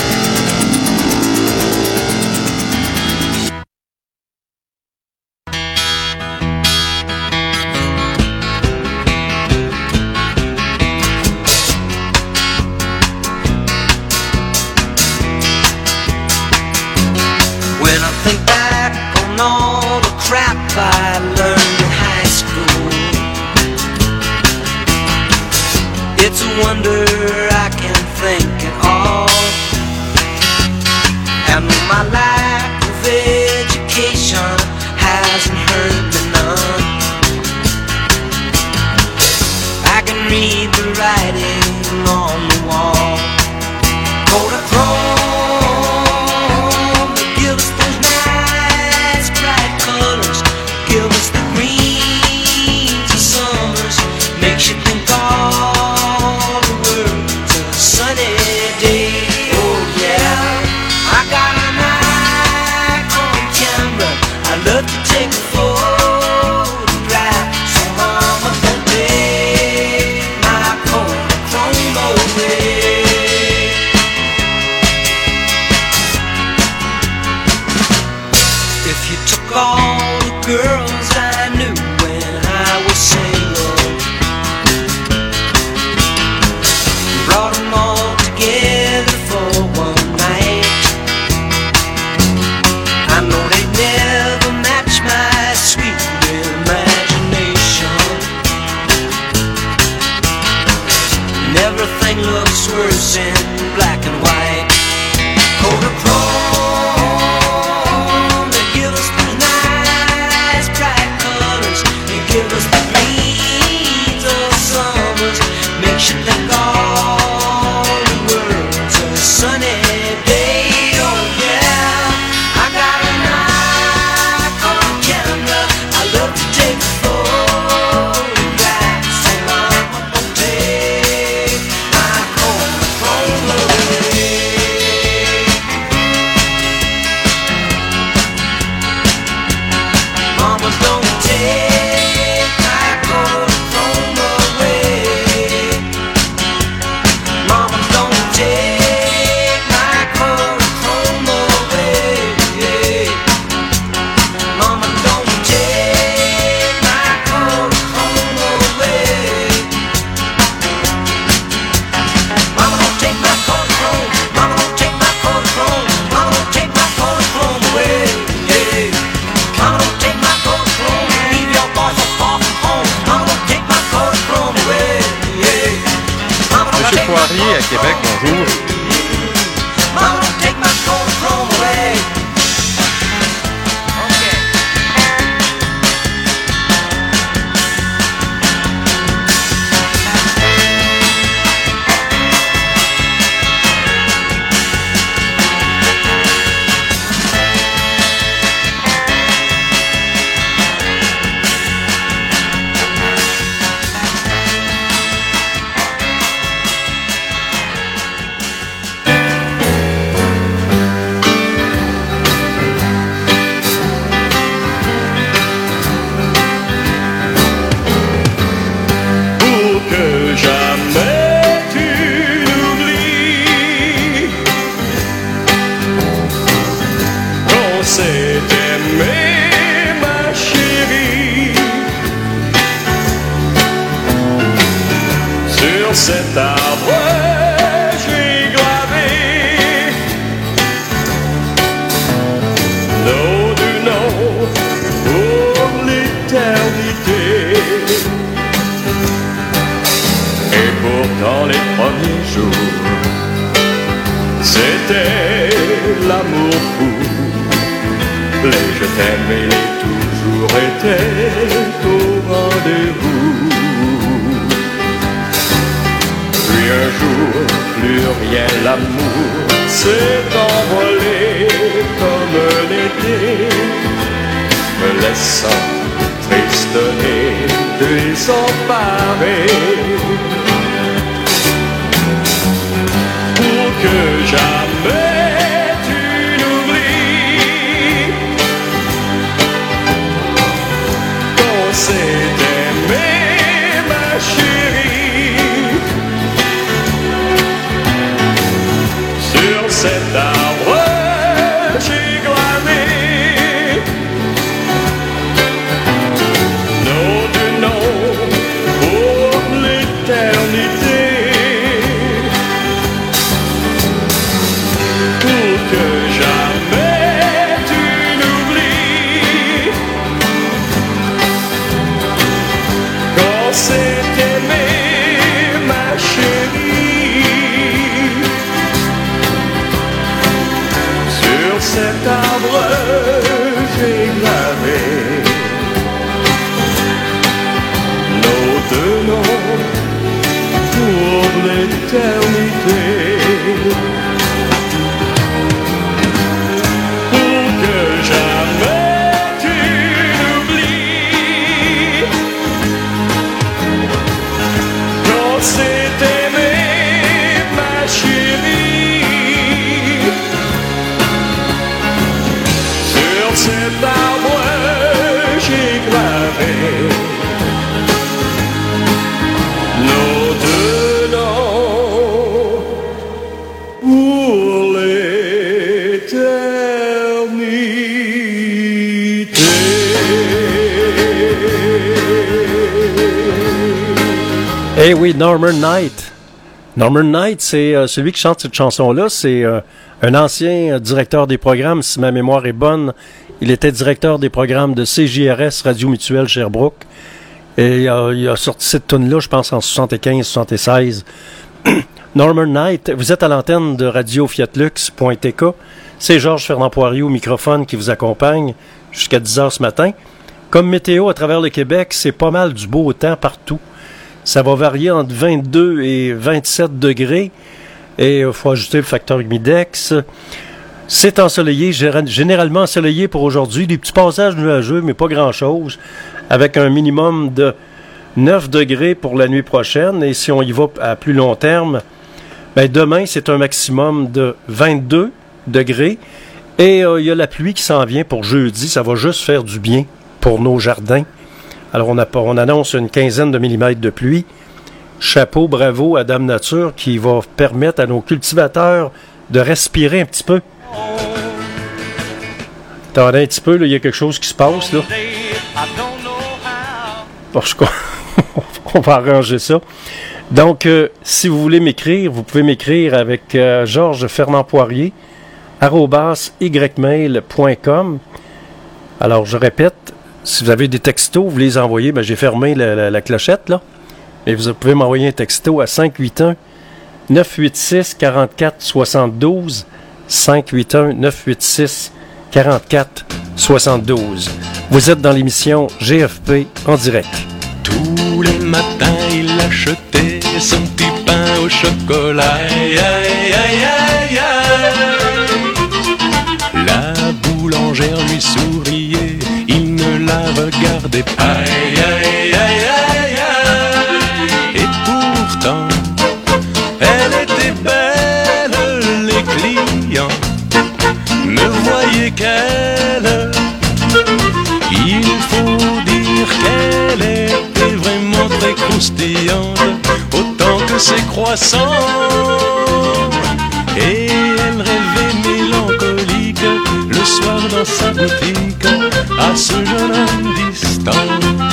I learned in high school. It's a wonder my lack of education hasn't hurt me none. I can read the writing on the wall. Kodachrome, they give us those nice bright colors, give us the greens of summers, makes you think all the world's a sunny day. Oh yeah, I got a Nikon camera, I love to take a photograph, so mama don't take my Kodachrome away. If you took all the girls I knew when I was single, brought them all together for one night, I know they'd never match my sweet imagination. And everything looks worse in black and white. Kodachrome, they give us the nice bright colors, they give us the greens of summers, makes you think all the world's a sunny day. Oh yeah, I got a Nikon camera, I love to take photographs, so mama don't take my Kodachrome away. Mama don't take my Kodachrome away. Mama don't take my Kodachrome away. Mama don't take my Kodachrome away. Mama don't take my Kodachrome. Mama don't take my Kodachrome. Mama don't take my Kodachrome away. Mama don't take my Kodachrome. Leave your boy so far from home. Mama don't take my Kodachrome away. Mama don't Monsieur take my Poirier à Québec, bonjour. Mama don't take my Kodachrome away. Pour que jamais tu n'oublies qu'on s'est aimé, ma chérie. Sur cet arbre, j'ai gravé nos deux noms pour l'éternité. Et pourtant les premiers jours, c'était l'amour fou. Les je t'aime et les toujours étaient au rendez-vous. Puis un jour, plus rien, l'amour s'est envolé comme l'été, me laissant triste et désemparé. Pour que jamais tu n'oublies qu'on s'est aimé, ma chérie. Sur cet arbre, j'ai gravé nos deux noms pour l'éternité. Pour que jamais tu n'oublies qu'on s'est aimé, ma chérie. Sur cette l'éternité. Pour que jamais tu n'oublies qu'on s'est aimé, ma chérie. Sur cet arbre j'ai gravé nos deux noms pour l'éternité. Eh oui, Norman Knight. Norman Knight, c'est euh, celui qui chante cette chanson-là. C'est euh, un ancien euh, directeur des programmes, si ma mémoire est bonne. Il était directeur des programmes de C J R S, Radio Mutuelle Sherbrooke. Et euh, il a sorti cette tune-là, je pense, en soixante-quinze soixante-seize. Norman Knight, vous êtes à l'antenne de radio fiat lux point t k. C'est Georges Fernand Poirier au microphone qui vous accompagne jusqu'à dix heures ce matin. Comme météo à travers le Québec, c'est pas mal du beau temps partout. Ça va varier entre vingt-deux et vingt-sept degrés. Et il faut ajouter le facteur humidex. C'est ensoleillé, généralement ensoleillé pour aujourd'hui. Des petits passages nuageux, mais pas grand-chose. Avec un minimum de neuf degrés pour la nuit prochaine. Et si on y va à plus long terme, ben demain, c'est un maximum de vingt-deux degrés. Et euh, il y a la pluie qui s'en vient pour jeudi. Ça va juste faire du bien pour nos jardins. Alors, on, a, on annonce une quinzaine de millimètres de pluie. Chapeau, bravo à Dame Nature qui va permettre à nos cultivateurs de respirer un petit peu. Attendez un petit peu, là, il y a quelque chose qui se passe, là. Parce qu'on on va arranger ça. Donc, euh, si vous voulez m'écrire, vous pouvez m'écrire avec euh, Georges Fernand Poirier, arobase ymail point com. Alors, je répète, si vous avez des textos, vous les envoyez, ben, j'ai fermé la, la, la clochette, là. Et vous pouvez m'envoyer un texto à cinq huit un neuf huit six quarante-quatre soixante-douze. cinq huit un neuf huit six quarante-quatre soixante-douze. Vous êtes dans l'émission G F P en direct. Tous les matins, il achetait son petit pain au chocolat. Aïe, aïe, aïe, aïe, aïe. La boulangère lui souriait, il ne la regardait pas. Aïe, aïe, aïe, aïe, aïe. Et pourtant, elle était belle, les clients ne voyaient qu'elle. Il faut dire qu'elle était vraiment très croustillante, autant que ses croissants. Et elle rêvait mélancolique le soir dans sa boutique à ce jeune homme distant.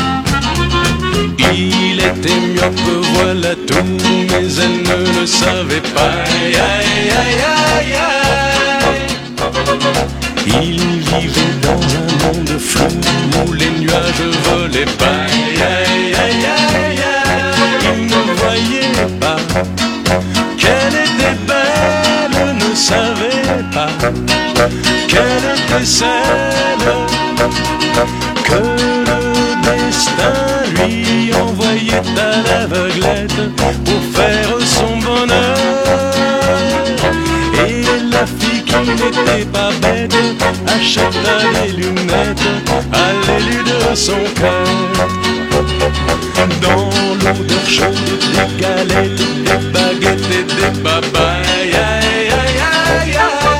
Il était myope, voilà tout, mais elle ne le savait pas. Aïe, aïe, aïe, aïe, aïe. Il vivait dans un monde flou où les nuages volaient pas. Aïe, aïe, aïe, aïe, aïe. Il ne voyait pas qu'elle était belle, ne savait pas qu'elle était celle que le destin lui envoyait à l'aveuglette pour faire son bonheur. Et la fille qui n'était pas bête acheta des lunettes à l'élu de son cœur. Dans l'odeur chaude des galettes, des baguettes et des babayes. Aïe, aïe, aïe, aïe.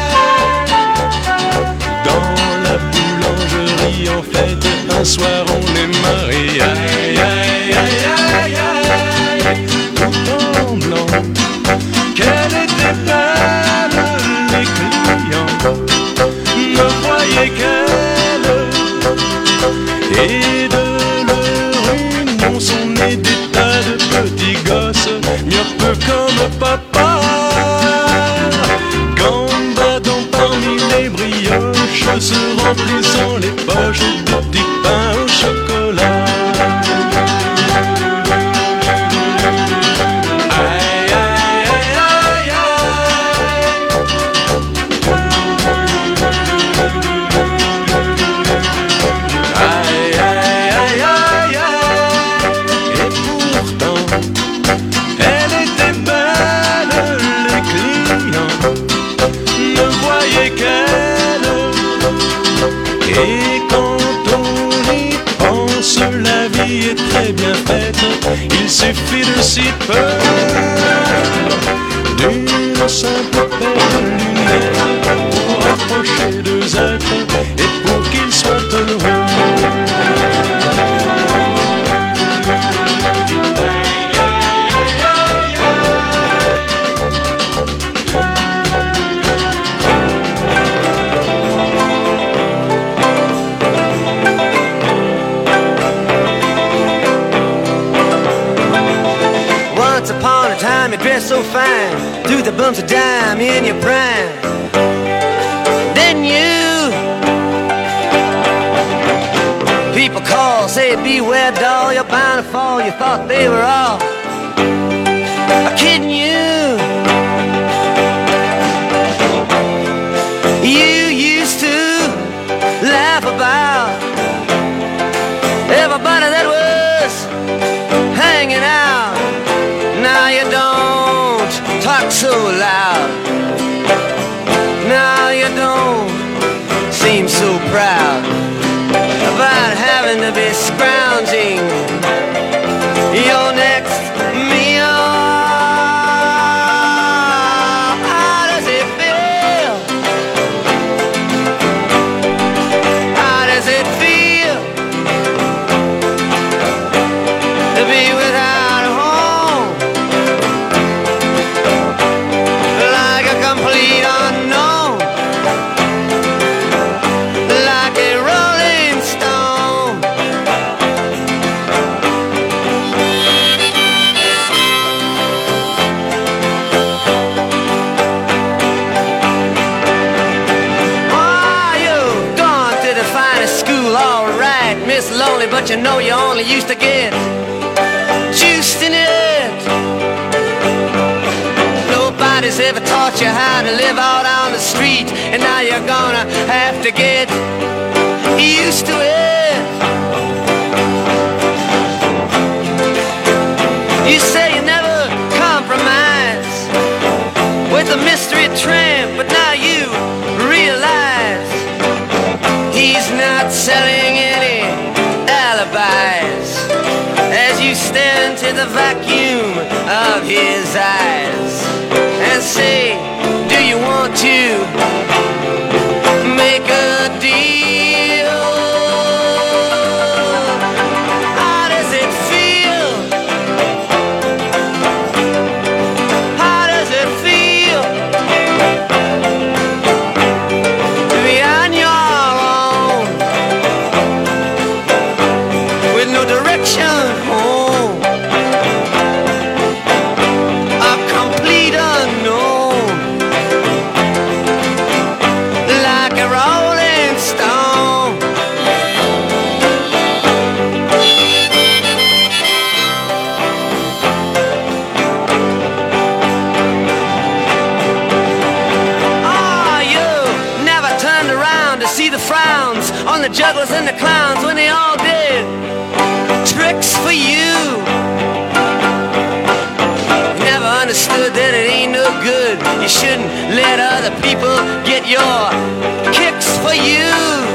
Dans la boulangerie en fête, un soir on est mariés. Aïe, aïe, aïe, aïe, aïe. Tout en blanc, qu'elle était belle, les clients ne voyaient qu'elle. Et de leur union sont nés des tas de petits gosses, mieux comme papa. Gambadant parmi les brioches, se remplissant les poches de petits pains au chocolat. Elle était belle, vie est très bien faite. Il suffit de si peu, d'une simple paire de lunettes pour rapprocher deux êtres et pour qu'ils soient heureux. Once upon a time you dressed so fine, threw the bumps of dime in your prime. Then you, people call, say beware doll, you're bound to fall. You thought they were all kidding you. You used to laugh about everybody that was hanging out. Now you don't talk so loud. Now you don't seem so proud about having to be scrounging your next meal. How does it feel? How does it feel to be without a home? Like a complete unknown, like a rolling stone. Oh, you've gone to the finest school, all right, Miss Lonely, but you know you only used to get juiced in it. Nobody's ever taught you how to live out on the street, and now you're gonna have to get used to it. You say you never compromise with a mystery tramp, but now you realize he's not selling any alibis as you stare into the vacuum of his eyes and say, do you want to make a deal? How does it feel? How does it feel to be on your own with no direction home? A complete unknown, like a rolling stone. Oh, you never turned around to see the frowns on the jugglers and the clowns when they all did tricks for you. Never understood that it ain't no good. You shouldn't let other people get your kicks for you.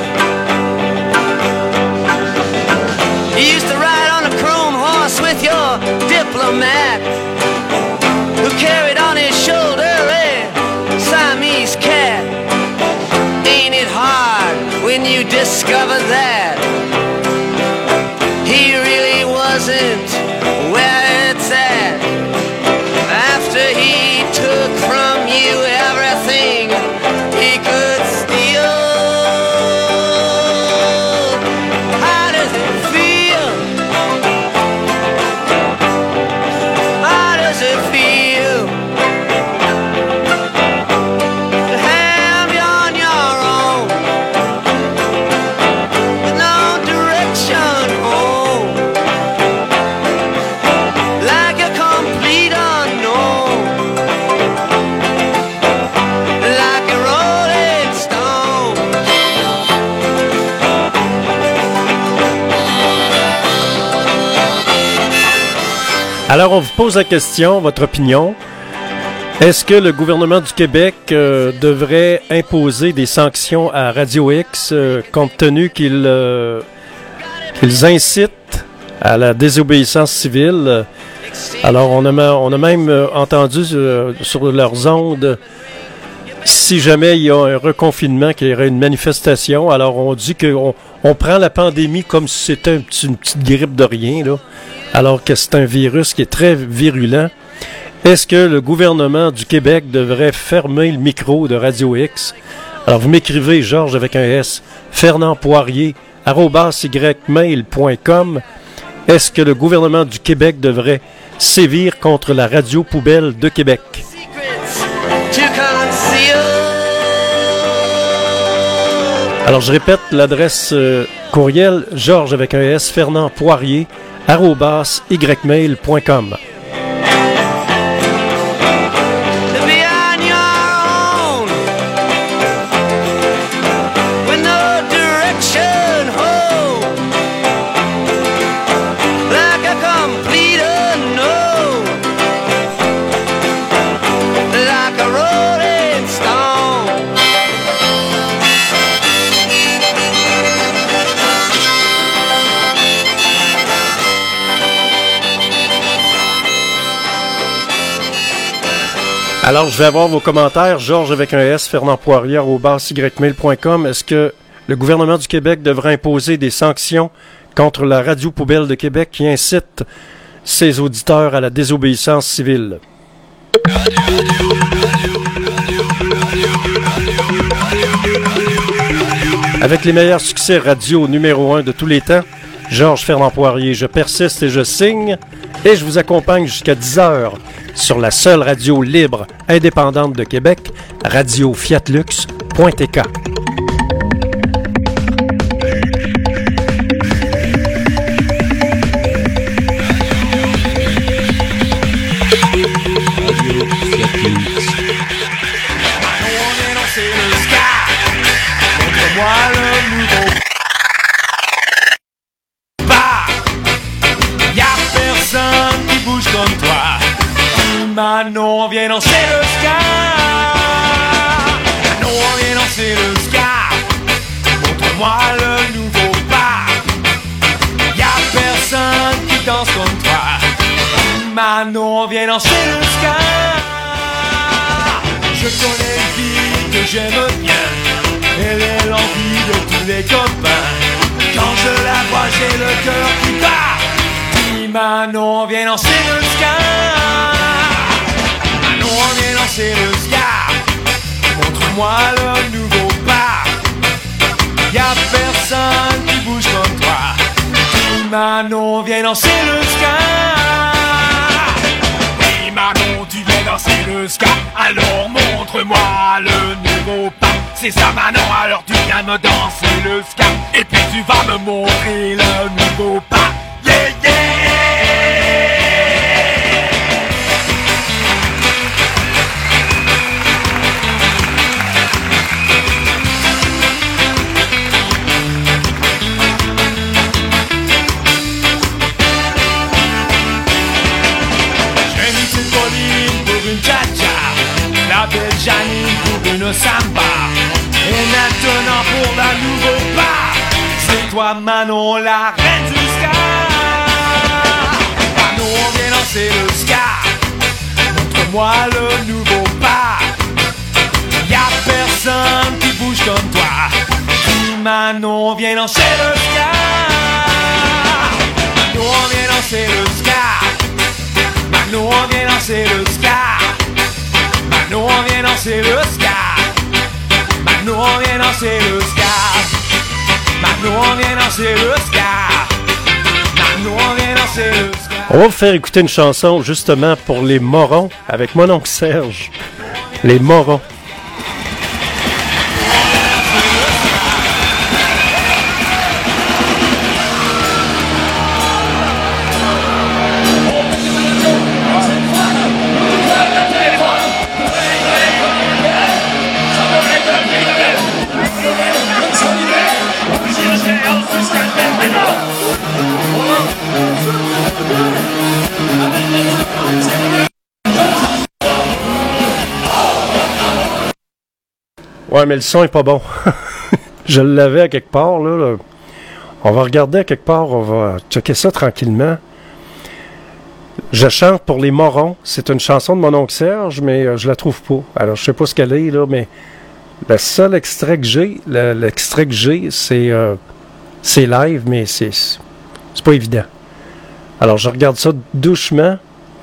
You used to ride on a chrome horse with your diplomat, who carried on his shoulder a Siamese cat. Ain't it hard when you discover that he really wasn't where it's at? After he took from you everything he could steal. How does it feel? How does it feel to have you on your own with no direction home, like a complete unknown, like a rolling stone? Alors, on vous pose la question, votre opinion. Est-ce que le gouvernement du Québec euh, devrait imposer des sanctions à Radio X euh, compte tenu qu'ils euh, qu'ils incitent à la désobéissance civile. Alors, on a, on a même entendu euh, sur leurs ondes, si jamais il y a un reconfinement, qu'il y aurait une manifestation, alors on dit qu'on on prend la pandémie comme si c'était un petit, une petite grippe de rien, là, alors que c'est un virus qui est très virulent. Est-ce que le gouvernement du Québec devrait fermer le micro de Radio X? Alors, vous m'écrivez, Georges avec un S, Fernand Poirier, arobase ymail point com. Est-ce que le gouvernement du Québec devrait sévir contre la radio poubelle de Québec? Alors, je répète l'adresse euh, courriel, Georges avec un S, Fernand Poirier, arobase ymail point com. Alors, je vais avoir vos commentaires. Georges avec un S, Fernand Poirier, arobase ymail point com. Est-ce que le gouvernement du Québec devrait imposer des sanctions contre la radio poubelle de Québec qui incite ses auditeurs à la désobéissance civile? Avec les meilleurs succès radio numéro un de tous les temps, Georges Fernand Poirier, je persiste et je signe, et je vous accompagne jusqu'à dix heures sur la seule radio libre indépendante de Québec, radio fiat lux point t k. Manon, viens danser le ska. Manon, viens danser le ska. Montre-moi le nouveau pas. Y'a personne qui danse comme toi. Manon, viens danser le ska. Je connais une fille que j'aime bien. Elle est l'envie de tous les copains. Quand je la vois, j'ai le cœur qui bat. Dis Manon, viens danser le ska. On vient lancer le ska. Montre-moi le nouveau pas. Y'a personne qui bouge comme toi. Dis Manon, viens danser le ska. Oui Manon, tu viens danser le ska. Alors montre-moi le nouveau pas. C'est ça Manon, alors tu viens me danser le ska. Et puis tu vas me montrer le nouveau pas. Yeah yeah. La belle Janine pour une samba. Et maintenant pour la nouveau pas. C'est toi Manon, la reine du ska. Manon, viens danser le ska. Montre-moi le nouveau pas. Y'a personne qui bouge comme toi. Dis Manon, viens danser le ska. Manon, viens danser le ska. Manon, viens danser le ska. Manon, on vient danser le ska. Manon, on vient danser le ska. Manon, on vient danser le ska. Manon, on vient danser le ska. On va vous faire écouter une chanson justement pour les morons avec mon oncle Serge. Les morons. Ouais, mais le son est pas bon. Je l'avais à quelque part, là. là. On va regarder à quelque part, on va checker ça tranquillement. Je chante pour les morons. C'est une chanson de mon oncle Serge, mais euh, je la trouve pas. Alors, je sais pas ce qu'elle est, là, mais le seul extrait que j'ai, le, l'extrait que j'ai, c'est, euh, c'est live, mais c'est, c'est pas évident. Alors, je regarde ça doucement.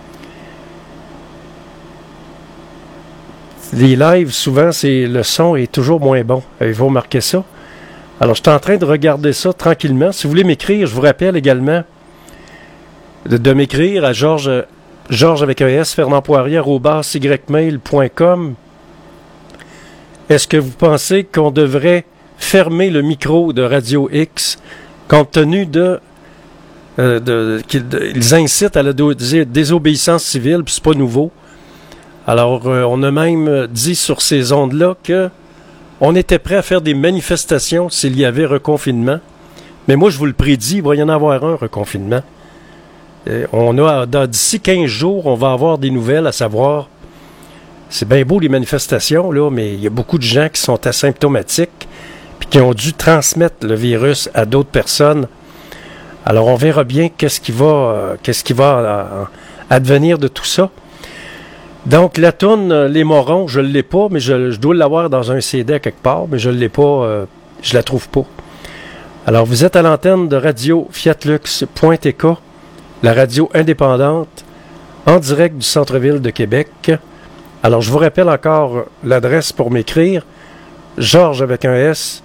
Les lives, souvent, c'est le son est toujours moins bon. Avez-vous remarqué ça? Alors, je suis en train de regarder ça tranquillement. Si vous voulez m'écrire, je vous rappelle également de, de m'écrire à Georges, Georges avec un S, Fernand Poirier, arobase ymail point com. Est-ce que vous pensez qu'on devrait fermer le micro de Radio X compte tenu de... Euh, de, qu'ils de, ils incitent à la dé- désobéissance civile, puis c'est pas nouveau. Alors, euh, on a même dit sur ces ondes-là que on était prêt à faire des manifestations s'il y avait reconfinement. Mais moi, je vous le prédis, il va y en avoir un reconfinement. Et on a, dans, d'ici quinze jours, on va avoir des nouvelles, à savoir, c'est bien beau les manifestations, là, mais il y a beaucoup de gens qui sont asymptomatiques puis qui ont dû transmettre le virus à d'autres personnes. Alors, on verra bien qu'est-ce qui va, euh, qu'est-ce qui va euh, advenir de tout ça. Donc, la toune euh, Les Morons, je ne l'ai pas, mais je, je dois l'avoir dans un C D à quelque part, mais je ne l'ai pas, euh, je la trouve pas. Alors, vous êtes à l'antenne de radio fiatlux point t k, la radio indépendante, en direct du centre-ville de Québec. Alors, je vous rappelle encore l'adresse pour m'écrire, Georges avec un S,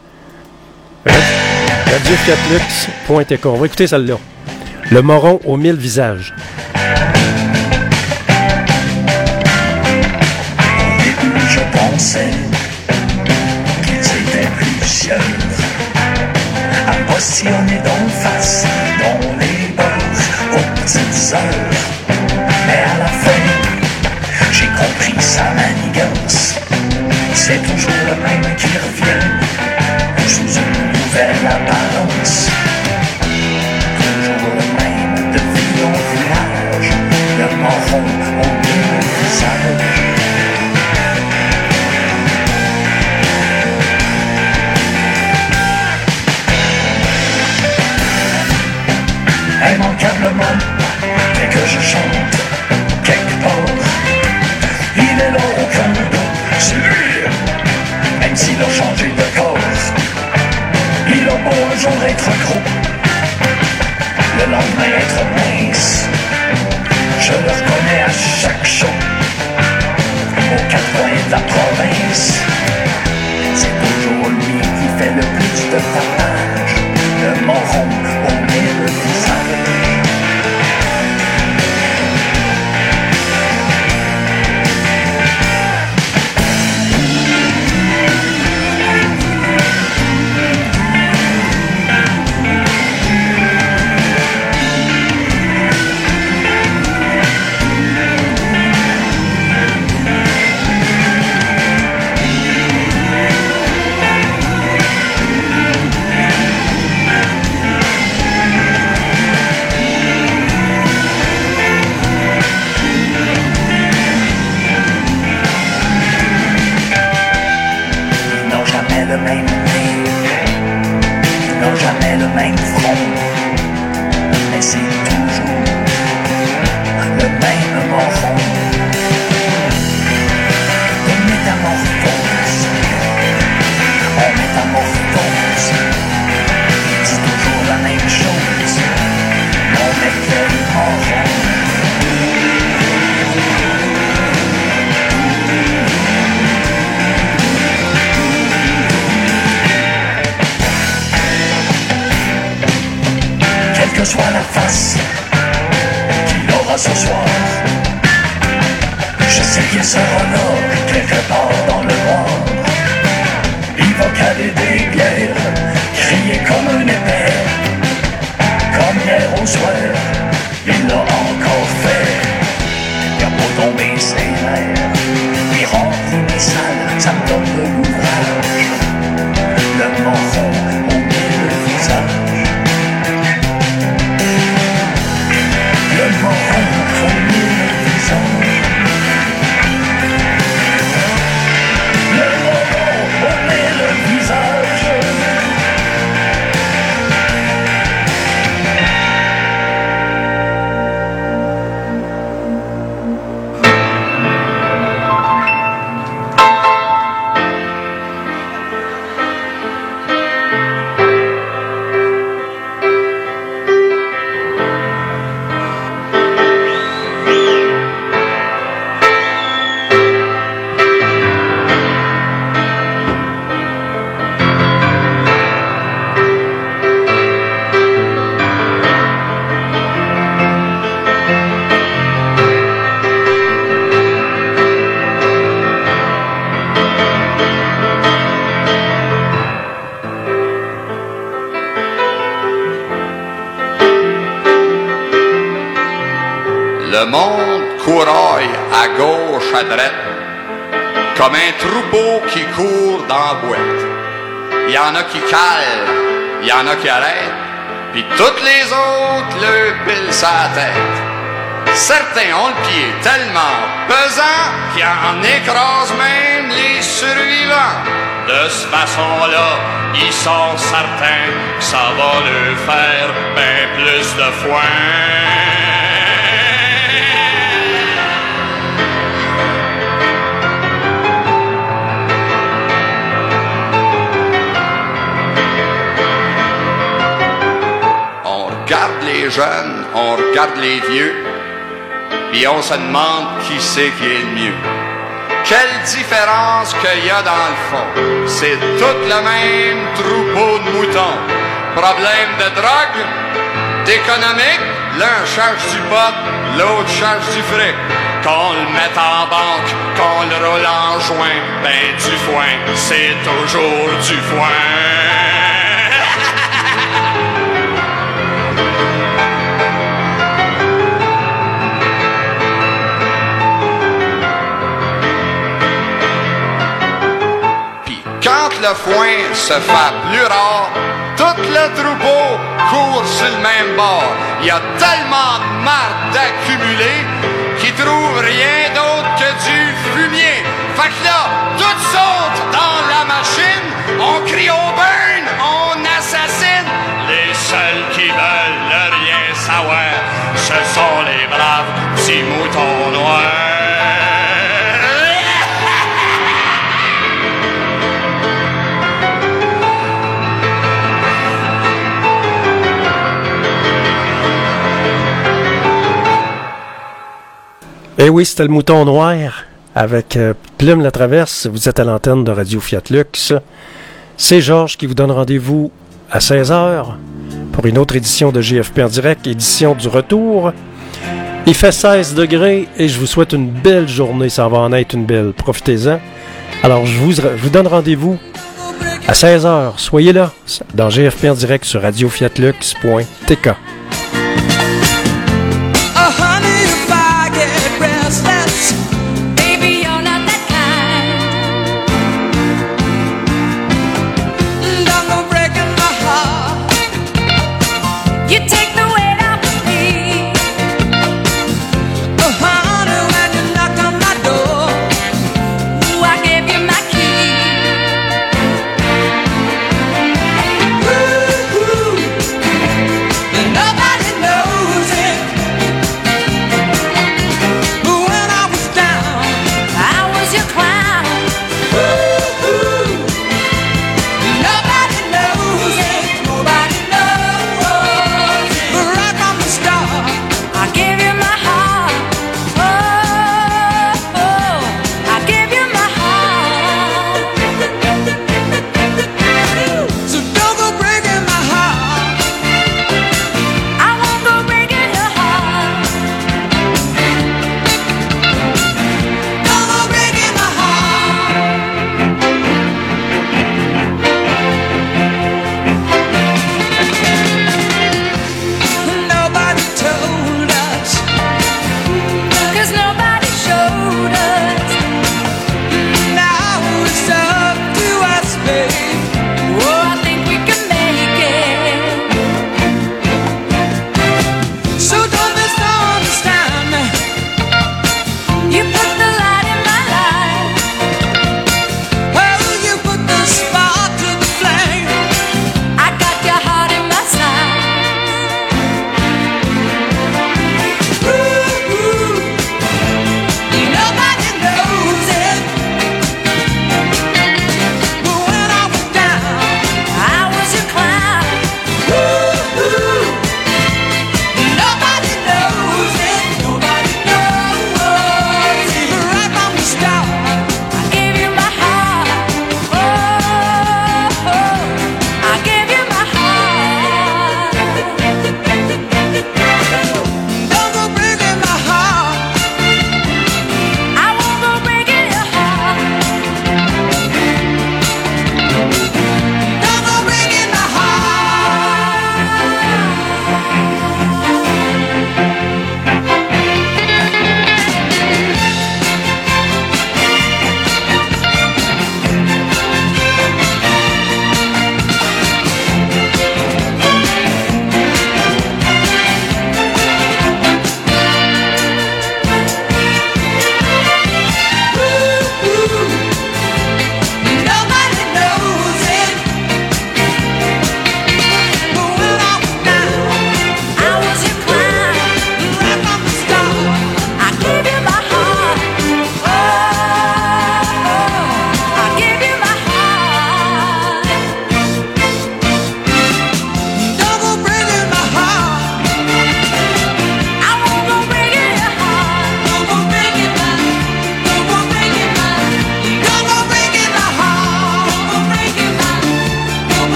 radio fiatlux point t k. On va écouter celle-là. Le moron aux mille visages. Au début, je pensais qu'ils étaient plusieurs à postillonner d'en face dans les bars aux petites heures. Mais à la fin, j'ai compris sa manigance. C'est toujours le même qui revient sous une nouvelle apparence. Toujours le même depuis mon village, le moron au mille visages. Immanquablement, dès que je chante quelque part, il est là aucun doute, c'est lui. Même s'il a changé de corps, il a beau un jour être gros, le lendemain être mince. Je le reconnais à chaque show, aux quatre coins de la province. C'est toujours lui qui fait le plus de tapage, le moron au mille visages. Le même nez, ils n'ont jamais le même front, mais c'est toujours le même moron. Une métamorphose, on métamorphose, ils disent toujours la même chose, on met quel moron. Quelle que soit la face qu'il aura ce soir, je sais qu'il sera là, quelque part dans le noir. Il va caler des bières, crier comme un épais, comme hier au soir, il l'a encore fait. Il a beau tomber ses nerfs, il remplit mes salles, ça me donne de l'ouvrage, le moron au mille visages. Le moron au mille visages. Le moron au mille visages. Le monde couraille à gauche, à droite, comme un troupeau qui court dans la boîte. Il y en a qui calent, il y en a qui arrêtent, puis toutes les autres le pilent sa tête. Certains ont le pied tellement pesant qu'ils en écrasent même les survivants. De cette façon-là, ils sont certains que ça va leur faire bien plus de foin. On regarde les jeunes, on regarde les vieux, puis on se demande qui c'est qui est le mieux. Quelle différence qu'il y a dans le fond? C'est tout le même troupeau de moutons. Problème de drogue, d'économique, l'un cherche du pot, l'autre cherche du fric. Qu'on le mette en banque, qu'on le roule en joint, ben du foin, c'est toujours du foin. Quand le foin se fait plus rare, tout le troupeau court sur le même bord. Il y a tellement de marde accumulée qu'ils trouvent rien d'autre que du fumier. Fait que là, toutes sautent dans la machine, on crie au burn, on assassine. Les seuls qui veulent rien savoir, ce sont les braves petits moutons noirs. Eh oui, c'était le mouton noir avec euh, Plume la Traverse. Vous êtes à l'antenne de Radio Fiat Lux. C'est Georges qui vous donne rendez-vous à seize heures pour une autre édition de G F P en direct, édition du retour. Il fait seize degrés et je vous souhaite une belle journée. Ça va en être une belle. Profitez-en. Alors, je vous, je vous donne rendez-vous à seize heures. Soyez là dans G F P en direct sur radio fiat lux point t k. Baby, you're not that kind. Don't go breaking my heart. You take the weight off of me. Oh, honey, when you knock on my door, ooh, I gave you my key. Ooh, ooh. Another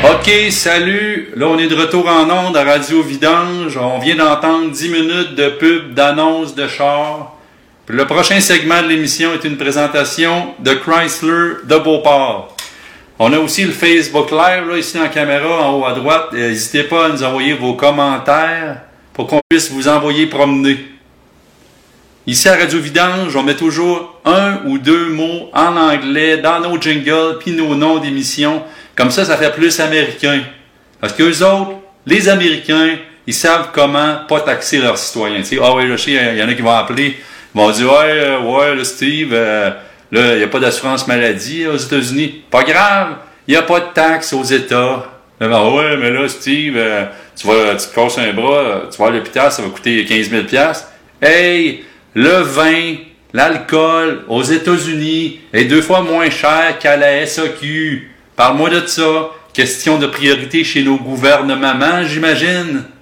OK, salut. Là, on est de retour en ondes à Radio Vidange. On vient d'entendre dix minutes de pub, d'annonce de char. Puis le prochain segment de l'émission est une présentation de Chrysler de Beauport. On a aussi le Facebook Live, là, ici en caméra, en haut à droite. N'hésitez pas à nous envoyer vos commentaires pour qu'on puisse vous envoyer promener. Ici à Radio Vidange, on met toujours un ou deux mots en anglais dans nos jingles puis nos noms d'émissions. Comme ça, ça fait plus américain. Parce qu'eux autres, les Américains, ils savent comment pas taxer leurs citoyens. Tu sais, ah ouais, je sais, il y en a qui vont appeler, ils vont dire, ouais, euh, ouais, là, Steve, euh, là, il n'y a pas d'assurance maladie aux États-Unis. Pas grave, il n'y a pas de taxes aux États. Là, ben, ouais, mais là, Steve, euh, tu vas, tu te casses un bras, tu vas à l'hôpital, ça va coûter quinze mille dollars. Hey! Le vin, l'alcool aux États-Unis est deux fois moins cher qu'à la S A Q. Parle-moi de ça. Question de priorité chez nos gouvernements, j'imagine.